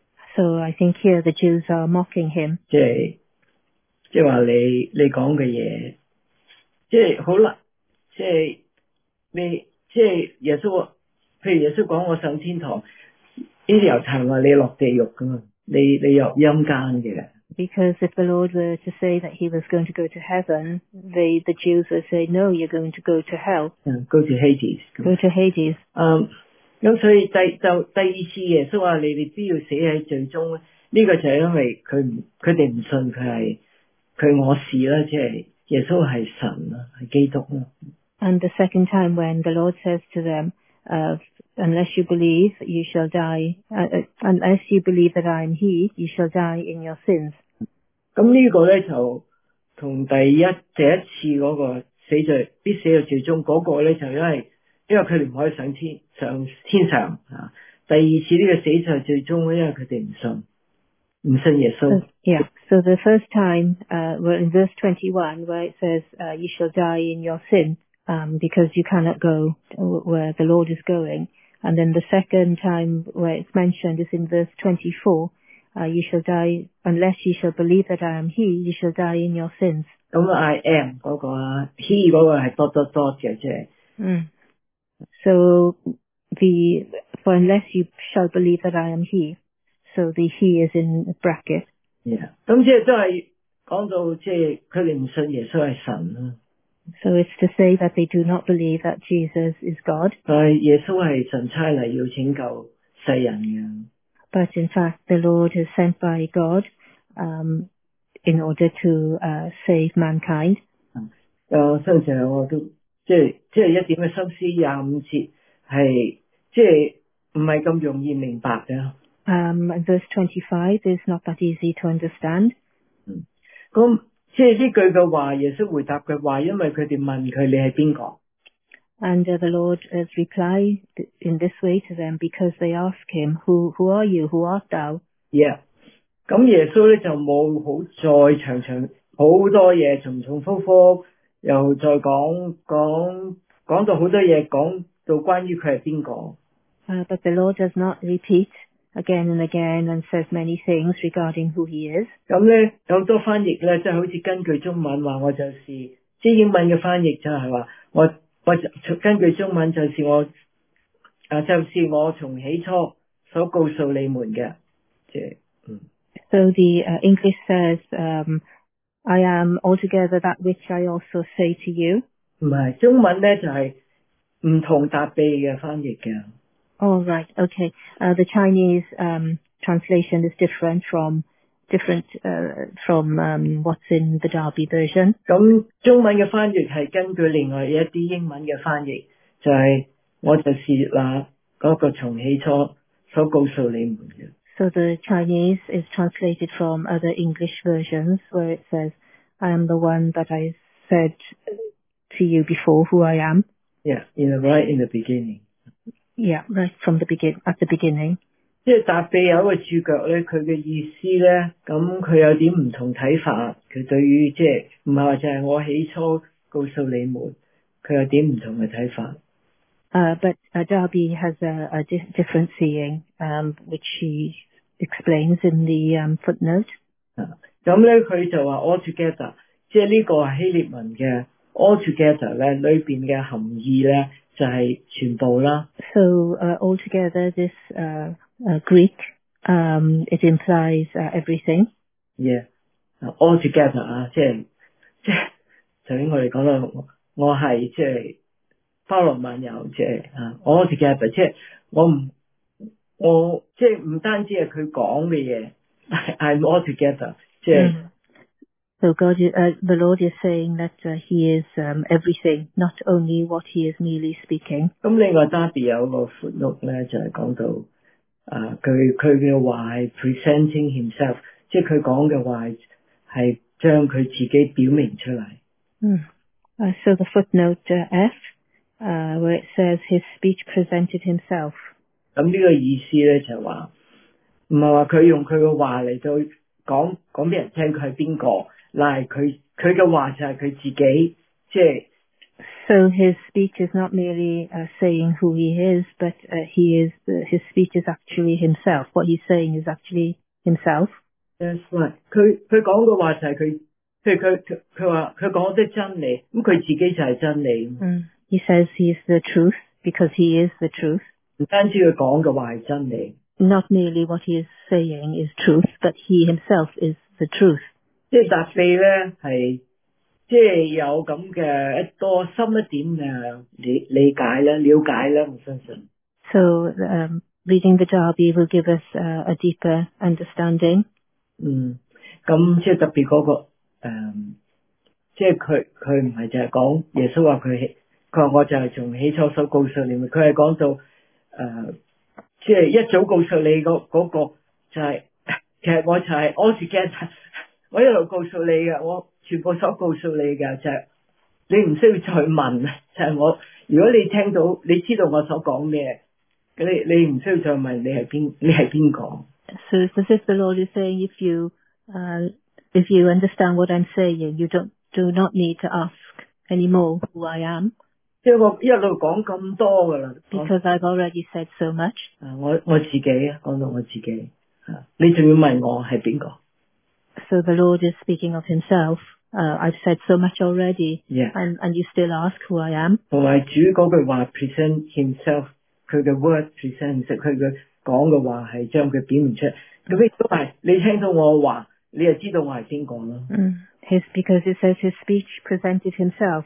So I think here the Jews are mocking him. 即係即係話你你講嘅嘢，即係好難。即係你即係耶穌，譬如耶穌講我上天堂，呢啲猶太人話你落地獄噶嘛，你你入陰間嘅。 Because if the Lord were to say that he was going to go to heaven, they the Jews would say, "No, you're going to go to hell." Go to Hades. Go to Hades. 嗯，咁所以第就第二次耶穌話你哋必要死喺罪中咧，呢、這個就係因為佢唔佢哋唔信佢係佢我是啦，即係耶穌係神啦，係基督啦。 And the second time when the Lord says to them, uh, unless you believe, you shall die, uh, uh, unless you believe that I am he, you shall die in your sins. 咁呢個咧就同第一第一次嗰個死罪必死喺罪中嗰個咧就因為因為佢哋唔可以上天上天上啊，第二次呢個死在罪中咧，因為佢哋唔信唔信耶穌。 So, yeah. So the first time, uh, well, in verse twenty-one, where it says, uh, "You shall die in your sin," um, because you cannot go where the Lord is going. And then the second time where it's mentioned is in verse twenty-four, uh, you shall die, unless you shall believe that I am he, you shall die in your sins. 咁 I am 嗰個啊 ，he 嗰個係 dot dot dot 嘅啫。 嗯。So the, for unless you shall believe that I am he, so the he is in bracket. Yeah. 咁即係都係講到即係佢哋唔信耶穌係神啦。 So it's to say that they do not believe that Jesus is God. 但係耶穌係神差嚟要拯救世人嘅。 But in fact, the Lord is sent by God um, in order to uh, save mankind. 誒，相信我都即係即係一點嘅心思廿五節係即係唔係咁容易明白嘅。 Um, verse twenty-five is not that easy to understand. 嗯，咁即係呢句嘅話，耶穌回答嘅話，因為佢哋問佢你係邊個。 And uh, the Lord uh, replied in this way to them because they ask him, Who who are you? Who art thou? Yeah. 咁耶穌咧就冇好再長長好多嘢，重重複複又再講講講到好多嘢，講到關於佢係邊個。 Uh, but the Lord does not repeat again and again and says many things regarding who he is. 咁咧有好多翻譯咧，即係好似根據中文話我就是，即係英文嘅翻譯就係話我我根據中文就是我啊，就是我從起初所告訴你們嘅，即係嗯。 So the uh, English says, um, I am altogether that which I also say to you. 唔係，中文咧就係唔同答秘嘅翻譯嘅。 Oh, right. Okay. Uh, the Chinese um, translation is different from different uh, from um, what's in the Darby version. 咁中文嘅翻譯係根據另外一啲英文嘅翻譯，就係、是、我就是那嗰個從起初所告訴你們嘅。 So the Chinese is translated from other English versions where it says, I am the one that I said to you before who I am. Yeah, in the, right in the beginning. Yeah, right from the begin at the beginning. 即係答秘有一個注腳咧，佢嘅意思咧，咁佢有啲唔同睇法。佢對於即係唔係話就係我起初告訴你們，佢有啲唔同嘅睇法。 Uh, but uh, Darby has a, a di- different seeing, um, which he explains in the um, footnote. 啊，咁咧佢就話 altogether， 即係呢個係希臘文嘅 altogether 咧，裏邊嘅含義咧就係、是、全部啦。 So uh, altogether, this uh, uh, Greek um, it implies uh, everything. Yeah，altogether 啊，即係即係頭先我哋講到我係即係包羅萬有，即係啊 altogether， 即係我唔我即係唔單止係佢講嘅嘢 ，I'm altogether， 即係。 Mm. So God, is, uh, the Lord is saying that uh, He is um, everything, not only what He is merely speaking. 咁另外 Darby 有個 footnote 咧，就係講到啊，佢佢嘅話係 presenting himself， 即係佢講嘅話係將佢自己表明出嚟。 Mm. Uh, so the footnote uh, F, uh, where it says His speech presented Himself. 咁呢個意思咧就係話，唔係話佢用佢嘅話嚟到講講俾人聽佢係邊個。嗱，佢佢嘅話就係佢自己，即係。 So his speech is not merely uh, saying who he is, but uh, he is uh, his speech is actually himself. What he's saying is actually himself. Yes, right. 佢佢講嘅話就係佢，譬如佢佢佢話佢講啲真理，咁佢自己就係真理。 Mm. He says he is the truth because he is the truth. 唔單止佢講嘅話係真理。 Not merely what he is saying is truth, but he himself is the truth. 即係答秘咧係，即係有咁嘅一多深一點嘅理理解咧、了解咧，我相信。 So um, reading the Darby will give us uh, a deeper understanding. 嗯，咁即係特別嗰、那個誒、嗯，即係佢佢唔係就係講耶穌話佢佢話我就係從起初所告訴你們，佢係講到誒、呃，即係一早告訴你嗰嗰、那個就係、是，其實我就係 altogether。我一路告訴你嘅，我全部所告訴你嘅就係、是、你唔需要再問，就係、是、我。如果你聽到，你知道我所講咩，你你唔需要再問你係邊，你係邊個。 So it's as if the Lord is saying, if you uh, if you understand what I'm saying, you don't do not need to ask anymore who I am. 即係我一路講咁多噶啦。 Because I've already said so much. 啊，我我自己講到我自己，啊，你仲要問我係邊個？ So the Lord is speaking of himself. Uh, I've said so much already. Yeah. And, and you still ask who I am. 同埋主嗰句話 present himself， 佢嘅 word present， 佢嘅講嘅話係將佢表現出。咁亦都係你聽到我話，你就知道我係邊個咯。 Mm. His, because it says his speech presented himself.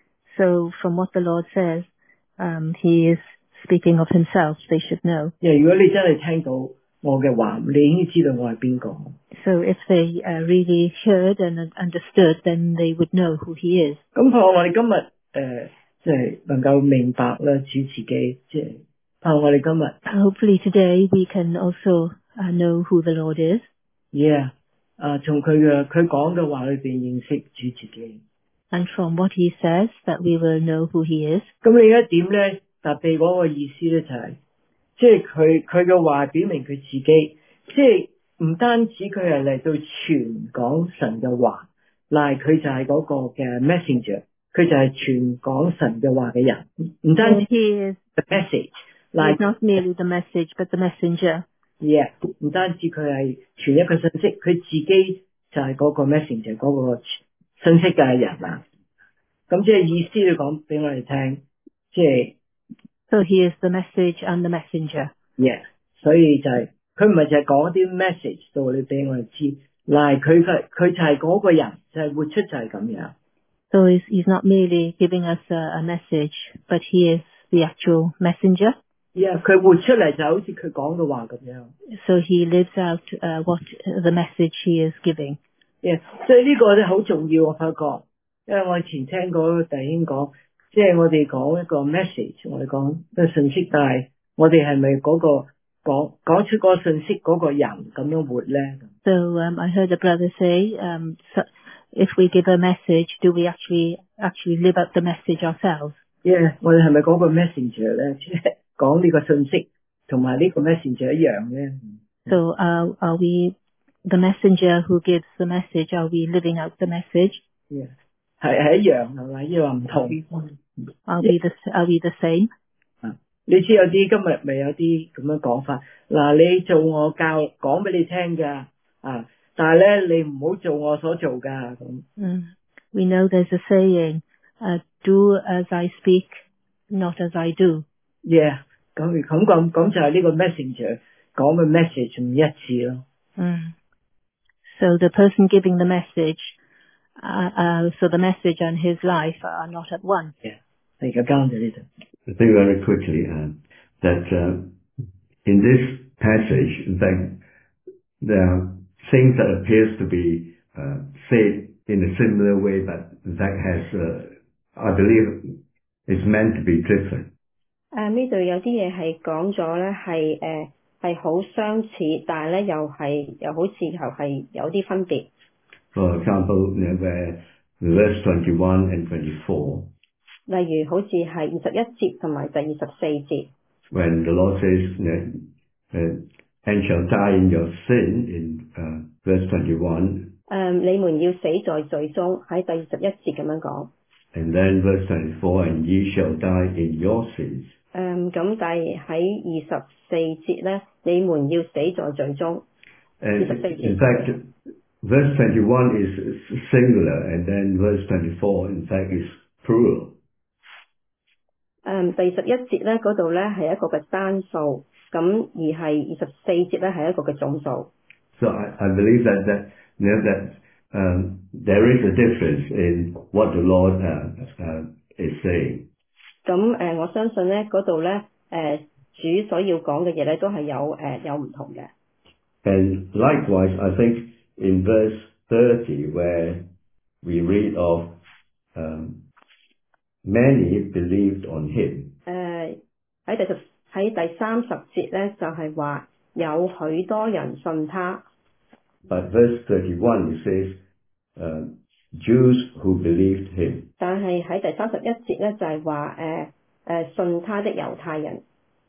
So from what the Lord says, um, he is speaking of himself. They should know. Yeah, 如果你真係聽到我嘅話，你已經知道我係邊個。 So if they uh, really heard and understood, then they would know who he is. 咁我我哋今日誒即係能夠明白啦，主自己，即係盼望我哋今日 Hopefully today we can also uh, know who the Lord is. ，yeah，啊，從佢嘅佢講嘅話裏邊認識主自己。 And from what he says, that we will know who he is. 咁另一點咧，特別嗰個意思咧就係、是，即係佢佢嘅話表明佢自己，即係唔單止佢係嚟到傳講神嘅話，嗱佢就係嗰個嘅 messenger， 佢就係傳講神嘅話嘅人，唔單止 He is, the message， he is not merely the message, but the messenger. yeah， 唔單止佢係傳一個信息，佢自己就係嗰個 messenger 嗰個信息嘅人啦。咁即係意思嚟講俾我哋聽，即係 So he is the message and the messenger. yeah， 所以就係佢唔係就係講啲 message 到你俾我哋知，嗱佢佢佢就係嗰個人，就係、是、活出就係咁樣。 So he's, he's not merely giving us a, a message, but he is the actual messenger. yeah， 佢活出嚟就好似佢講嘅話咁樣。 So he lives out uh, what the message he is giving. yeah， 所以呢個咧好重要，我發覺，因為我以前聽過弟兄講，即係我哋講一個 message， 我哋講個信息，但係我哋係咪嗰個講講出嗰個信息嗰個人咁樣活咧？ So um, I heard a brother say, um, so if we give a message, do we actually actually live out the message ourselves? yeah， 我哋係咪嗰個 messenger 咧？即係講呢個信息同埋呢個 messenger 一樣咧？ So uh, are we the messenger who gives the message? Are we living out the message? yeah， 係係一樣係咪？因為話唔同。 Are we the Are we the same? 啊，你知有啲今日咪有啲咁樣講法，嗱你做我教講俾你聽㗎，啊，但係咧你唔好做我所做㗎咁。 Mm. We know there's a saying, uh, "Do as I speak, not as I do." yeah， 咁咁咁咁就係呢個 messenger 講嘅 message 唔一致咯。 Mm. So the person giving the message, uh, uh, so the message and his life are not at one. yeah， 而家交咗呢度。 I think very quickly uh, that uh, in this passage, in fact, there are things that appears to be uh, said in a similar way, but that has, uh, I believe, is meant to be different. 誒呢度有啲嘢係講咗咧，係誒係好相似，但係咧又係又好似又係有啲分別。 For example, you know, where verse twenty-one and twenty-four, 例如好似係二十一節同埋第二十四節。 when the Lord says, you know, uh, and shall die in your sin, in uh, verse twenty-one, 誒、你們要死在罪中，喺第二十一節咁樣講。 and then verse twenty-four, and ye shall die in your sins. 誒咁但係喺二十四節咧，你們要死在罪中。 And 二十四節。 in fact, verse twenty-one is singular, and then verse twenty-four, in fact, is plural. 誒、第十一節咧嗰度咧係一個嘅單數，咁而係二十四節咧係一個嘅總數。 So I, I believe that that you know that um, there is a difference in what the Lord uh, uh, is saying. 咁誒、我相信咧嗰度咧誒主所要講嘅嘢咧都係有誒、有唔同嘅。 And likewise, I think in verse thirty, where we read of um, many believed on him. 誒喺第十喺第三十節咧就係話有許多人信他。 But verse thirty-one it says, uh, Jews who believed him. 但係喺第三十一節咧就係話誒誒信他的猶太人。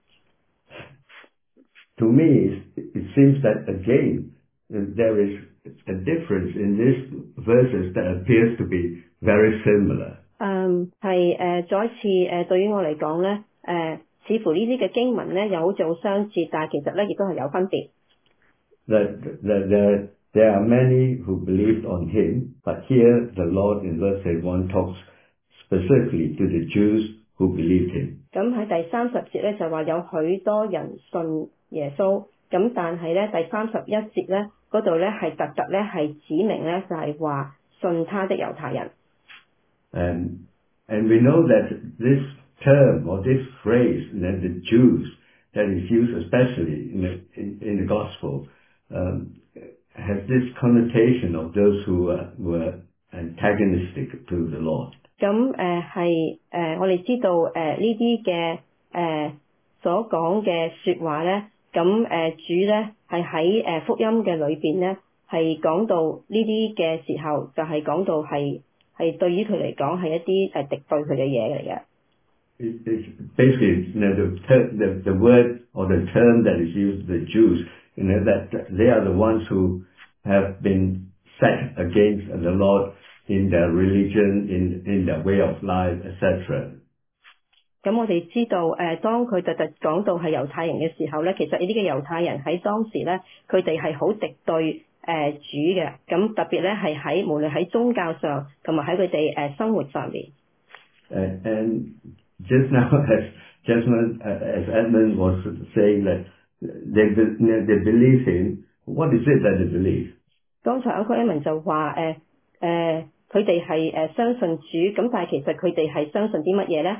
To me, it, it seems that again there is a difference in these verses that appears to be very similar. 嗯係誒再一次誒對於我嚟講咧誒似乎呢啲嘅經文咧又好似好相似，但係其實咧亦都係有分別。 That, that there, there are many who believed on him, but here the Lord in verse thirty-one talks specifically to the Jews who believed him. 咁喺第三十節咧就話有許多人信耶穌，咁但係咧第三十一節咧嗰度咧係特特咧係指明咧就係話信他的猶太人。 And, and we know that this term or this phrase, that the Jews, that is used especially in the, in, in the gospel, um, has this connotation of those who uh, were antagonistic to the Lord. 咁誒係誒我哋知道誒呢啲嘅誒所講嘅説話咧，咁誒、呃、主咧係喺誒福音嘅裏邊咧係講到呢啲嘅時候，就係、是、講到係係對於佢嚟講係一啲誒敵對佢嘅嘢嚟嘅。 It, it's basically, you know, the, ter- the the word or the term that is used, the Jews, you know, that they are the ones who have been set against the Lord in their religion, in in their way of life, et cetera. 咁我哋知道，誒、呃，當佢特特講到係猶太人嘅時候咧，其實呢啲嘅猶太人喺當時咧，佢哋係好敵對誒、呃、主嘅。咁特別咧係喺無論喺宗教上同埋喺佢哋誒生活上面。 And, and just now, as Jasmine, uh, as Edmund was saying that they they believe him. What is it that they believe? 剛才 Uncle Edmund 就話誒誒，佢哋係誒相信主，咁但係其實佢哋係相信啲乜嘢咧？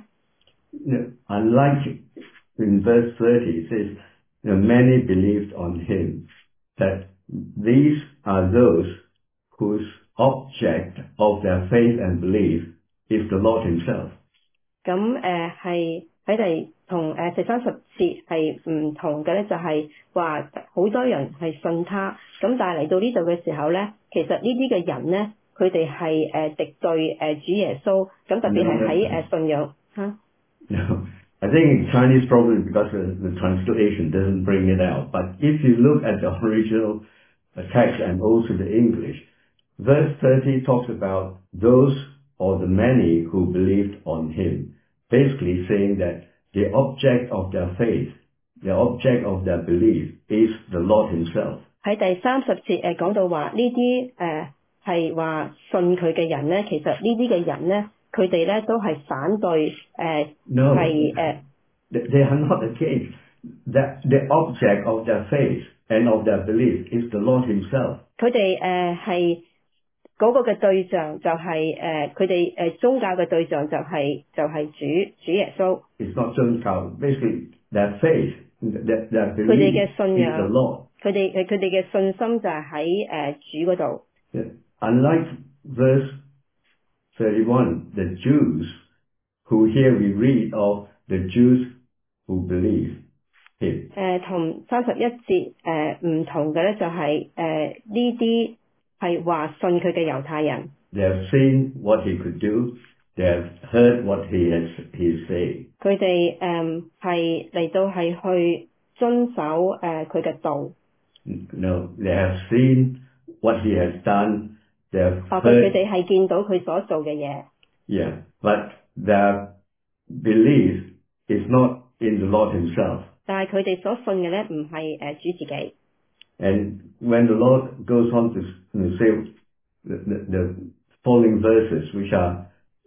Unlike in verse thirty, it says, you know, many believed on him, that these are those whose object of their faith and belief is the Lord himself. 咁誒係佢哋同誒第三十節係唔同嘅咧，就係話好多人係信他，咁但係嚟到呢度嘅時候咧，其實呢啲嘅人咧，佢哋係誒敵對誒主耶穌，咁特別係喺誒信仰嚇。 No, I think in Chinese probably because the, the translation doesn't bring it out. But if you look at the original text and also the English, verse thirty talks about those or the many who believed on him, basically saying that the object of their faith, the object of their belief is the Lord himself. 喺第三十節誒講到話呢啲誒係話信佢嘅人咧，其實呢啲嘅人咧。佢哋咧都係反對誒係誒。 They are not against. That the object of their faith and of their belief is the Lord himself. 佢哋誒係嗰個嘅對象就係誒佢哋誒宗教嘅對象就係、是、就係、是、主主耶穌。 It's not 宗教 basically their faith, their, their belief 佢哋嘅信仰 is the Lord. 佢哋誒佢哋嘅信心就係喺誒主嗰度。 Yeah. Unlike verse thirty-one, the Jews, who here we read of the Jews who believe him. 誒同三十一節誒唔同嘅咧，就係誒呢啲係話信佢嘅猶太人。 They have seen what he could do. They have heard what he has he say. 佢哋誒係嚟到係去遵守誒佢嘅道。 No, they have seen what he has done. They have 哦， heard. 佢哋係見到佢所做嘅嘢。 Yeah, but their belief is not in the Lord himself. 但係佢哋所信嘅咧，唔係誒主自己。 And when the Lord goes on to say the, the, the following verses, which are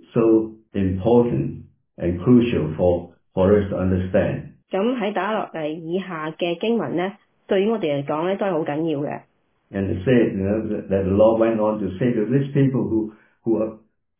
so important and crucial for, for us to understand. 咁喺打落嚟以下嘅經文咧，對於我哋嚟講咧，都係好緊要嘅。 And it said, you know, that the Lord went on to say to these people who, who are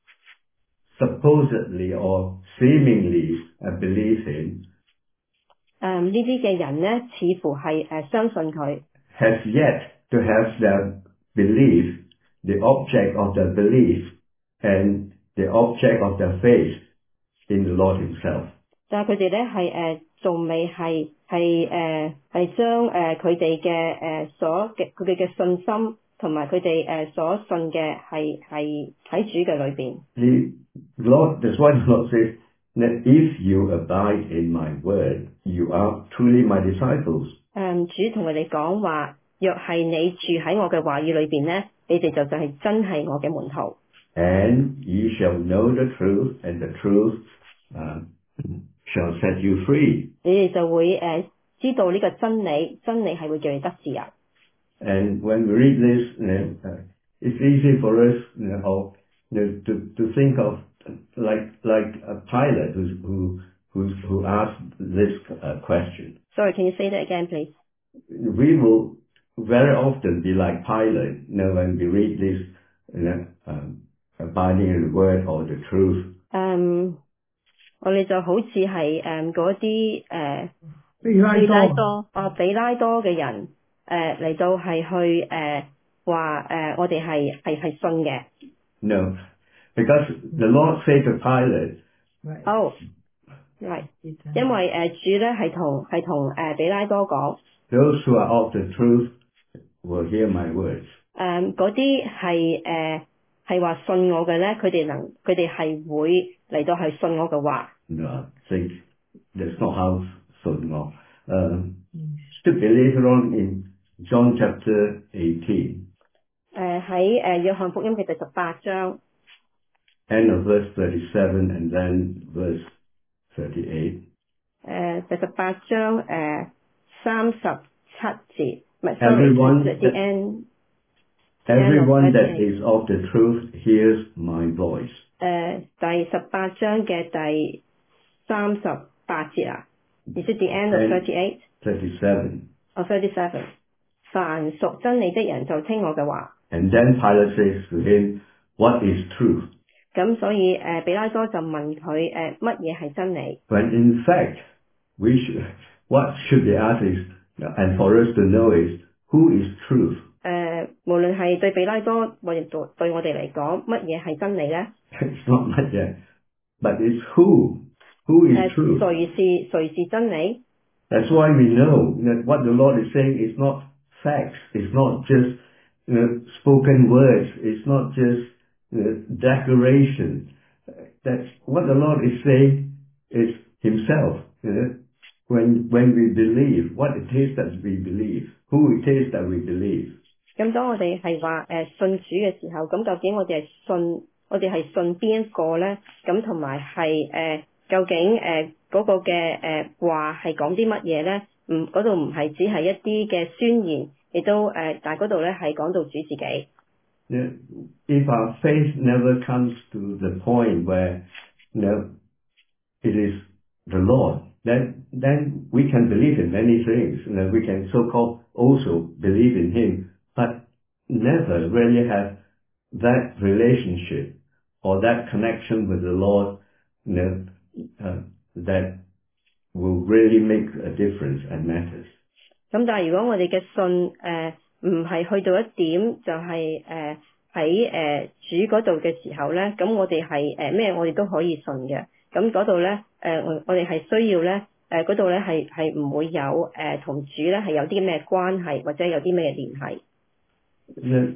supposedly or seemingly uh, believe him, 誒呢啲嘅人咧，似乎係誒、呃、相信佢。 has yet to have their belief, the object of their belief, and the object of their faith in the Lord himself. 但係佢哋咧係誒仲未係係誒係將誒佢哋嘅誒所嘅佢哋嘅信心同埋佢哋誒所信嘅係係喺主嘅裏邊。 The Lord, that's why the Lord says that if you abide in my word, you are truly my disciples. 誒主同佢哋講話，若係你住喺我嘅話語裏邊咧，你哋就就係真係我嘅門徒。 And ye shall know the truth, and the truth uh, shall set you free. 你哋就會誒、呃、知道呢個真理，真理係會叫你得自由。 And when we read this, you know, uh, it's easy for us, you know, you know, to to think of like like a pilot who's, who who who asked this uh, question. Sorry, can you say that again, please? We will very often be like Pilate, you know, when we read this, you know, um, abiding in the word or the truth. 嗯，我哋就好似係誒嗰啲誒比拉多比拉多啊比拉多嘅人誒嚟、呃、到係去誒話誒我哋係係係信嘅。 No, Because the Lord said to Pilate, Right. 哦，係，因為誒主咧係同係同誒比拉多講， those who are of the truth will hear my words. 誒嗰啲係誒係話信我嘅咧，佢哋能佢哋係會嚟到係信我嘅話。 No, I think that's not how 信我。Um, to be later on in John chapter eighteen, 誒喺誒約翰福音嘅第十八章， end of verse thirty-seven and then verse thirty-eight. 誒第十八章誒三十七節，唔係 Everyone sorry，the that- end。 Everyone that is of the truth hears my voice. 誒第十八章嘅第三十八節啊，Is it the end of thirty-eight？ thirty-seven. 哦 thirty-seven。凡屬真理的人就聽我嘅話。 And then Pilate says to him, what is truth? 咁所以誒比拉多就問佢誒乜嘢係真理？ When in fact, we should, what should be asked is, and for us to know is, who is truth? 誒無論係對比拉多或者對對我哋嚟講，乜嘢係真理咧？ It's not much yet, but it's who. Who is 誒 truth? 誰是誰是真理？ That's why we know that what the Lord is saying is not facts. It's not just you know, spoken words. It's not just you know, declaration. That's what the Lord is saying is Himself. You know, when when we believe what it is that we believe, who it is that we believe. 咁當我哋係話誒信主嘅時候，咁究竟我哋係信我哋係信邊一個咧？咁同埋係誒究竟誒嗰個嘅誒話係講啲乜嘢咧？唔嗰度唔係只係一啲嘅宣言，亦都誒，但係嗰度咧係講到主自己。 Yeah, if our faith never comes to the point where you know it is the Lord, then then we can believe in many things. You know, we can so-called also believe in Him, but never really have that relationship or that connection with the Lord, you know, uh, that will really make a difference and matters. 咁但係如果我哋嘅信誒唔係去到一點，就係誒喺誒主嗰度嘅時候咧，咁我哋係誒咩我哋都可以信嘅。咁嗰度咧誒我我哋係需要咧誒嗰度咧係係唔會有誒同主咧係有啲咩關係，或者有啲咩聯繫。 You know,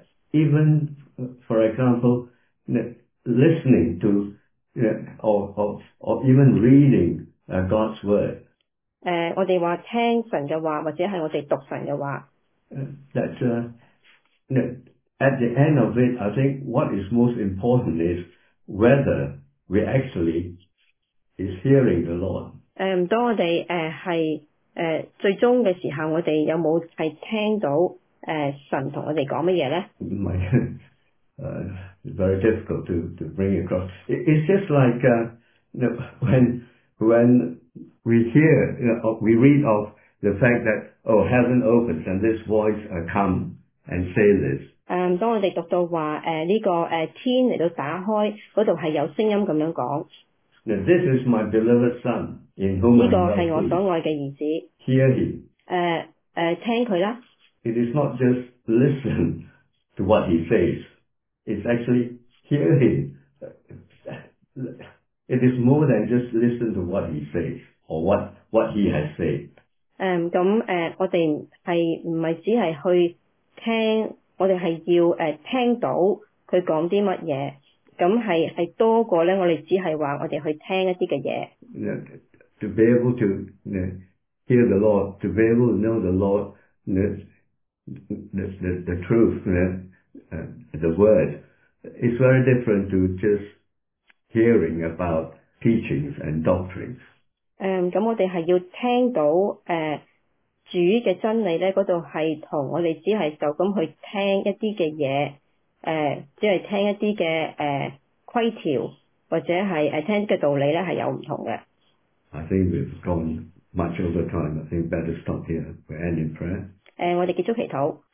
even for example, you know, listening to you know, or, or or even reading uh, God's word. 誒、我哋話聽神嘅話，或者係我哋讀神嘅話。 Uh, that uh, you know, at the end of it, I think what is most important is whether we actually is hearing the Lord. 誒、當我哋誒係誒最終嘅時候，我哋有冇係聽到誒、神同我哋講乜嘢咧？ My, uh, it's very difficult to, to bring across. It, it's just like uh, you know, when when we hear, you know, we read of the fact that oh, heaven opens and this voice uh, come and say this. 誒、當我哋讀到話誒呢個誒、天嚟到打開，嗰度係有聲音咁樣講， Now, this is my beloved son in whom 呢 I 個 love 係我 him. 所愛嘅兒子。 Hear him. 誒、誒、聽佢啦。 It is not just listen to what he says. It's actually hear him. It is more than just listen to what he says or what, what he has said. 誒咁誒，我哋係唔係只係去聽，我哋係要誒、呃、聽到佢講啲乜嘢，咁係係多過咧，我哋只係話我哋去聽一啲嘅嘢。 You know, to be able to you know, hear the Lord, to be able to know the Lord, you know, the, the, the truth, you know, uh, the word, is very different to just hearing about teachings and doctrines. 誒咁、我哋係要聽到誒、呃主嘅真理咧，嗰度係同我哋只係就咁去聽一啲嘅嘢，誒、呃、只係聽一啲嘅誒規條或者係誒聽嘅道理咧係有唔同嘅。 I think we've gone much over time. I think better stop here. We'll end in prayer. 誒、我哋結束祈禱。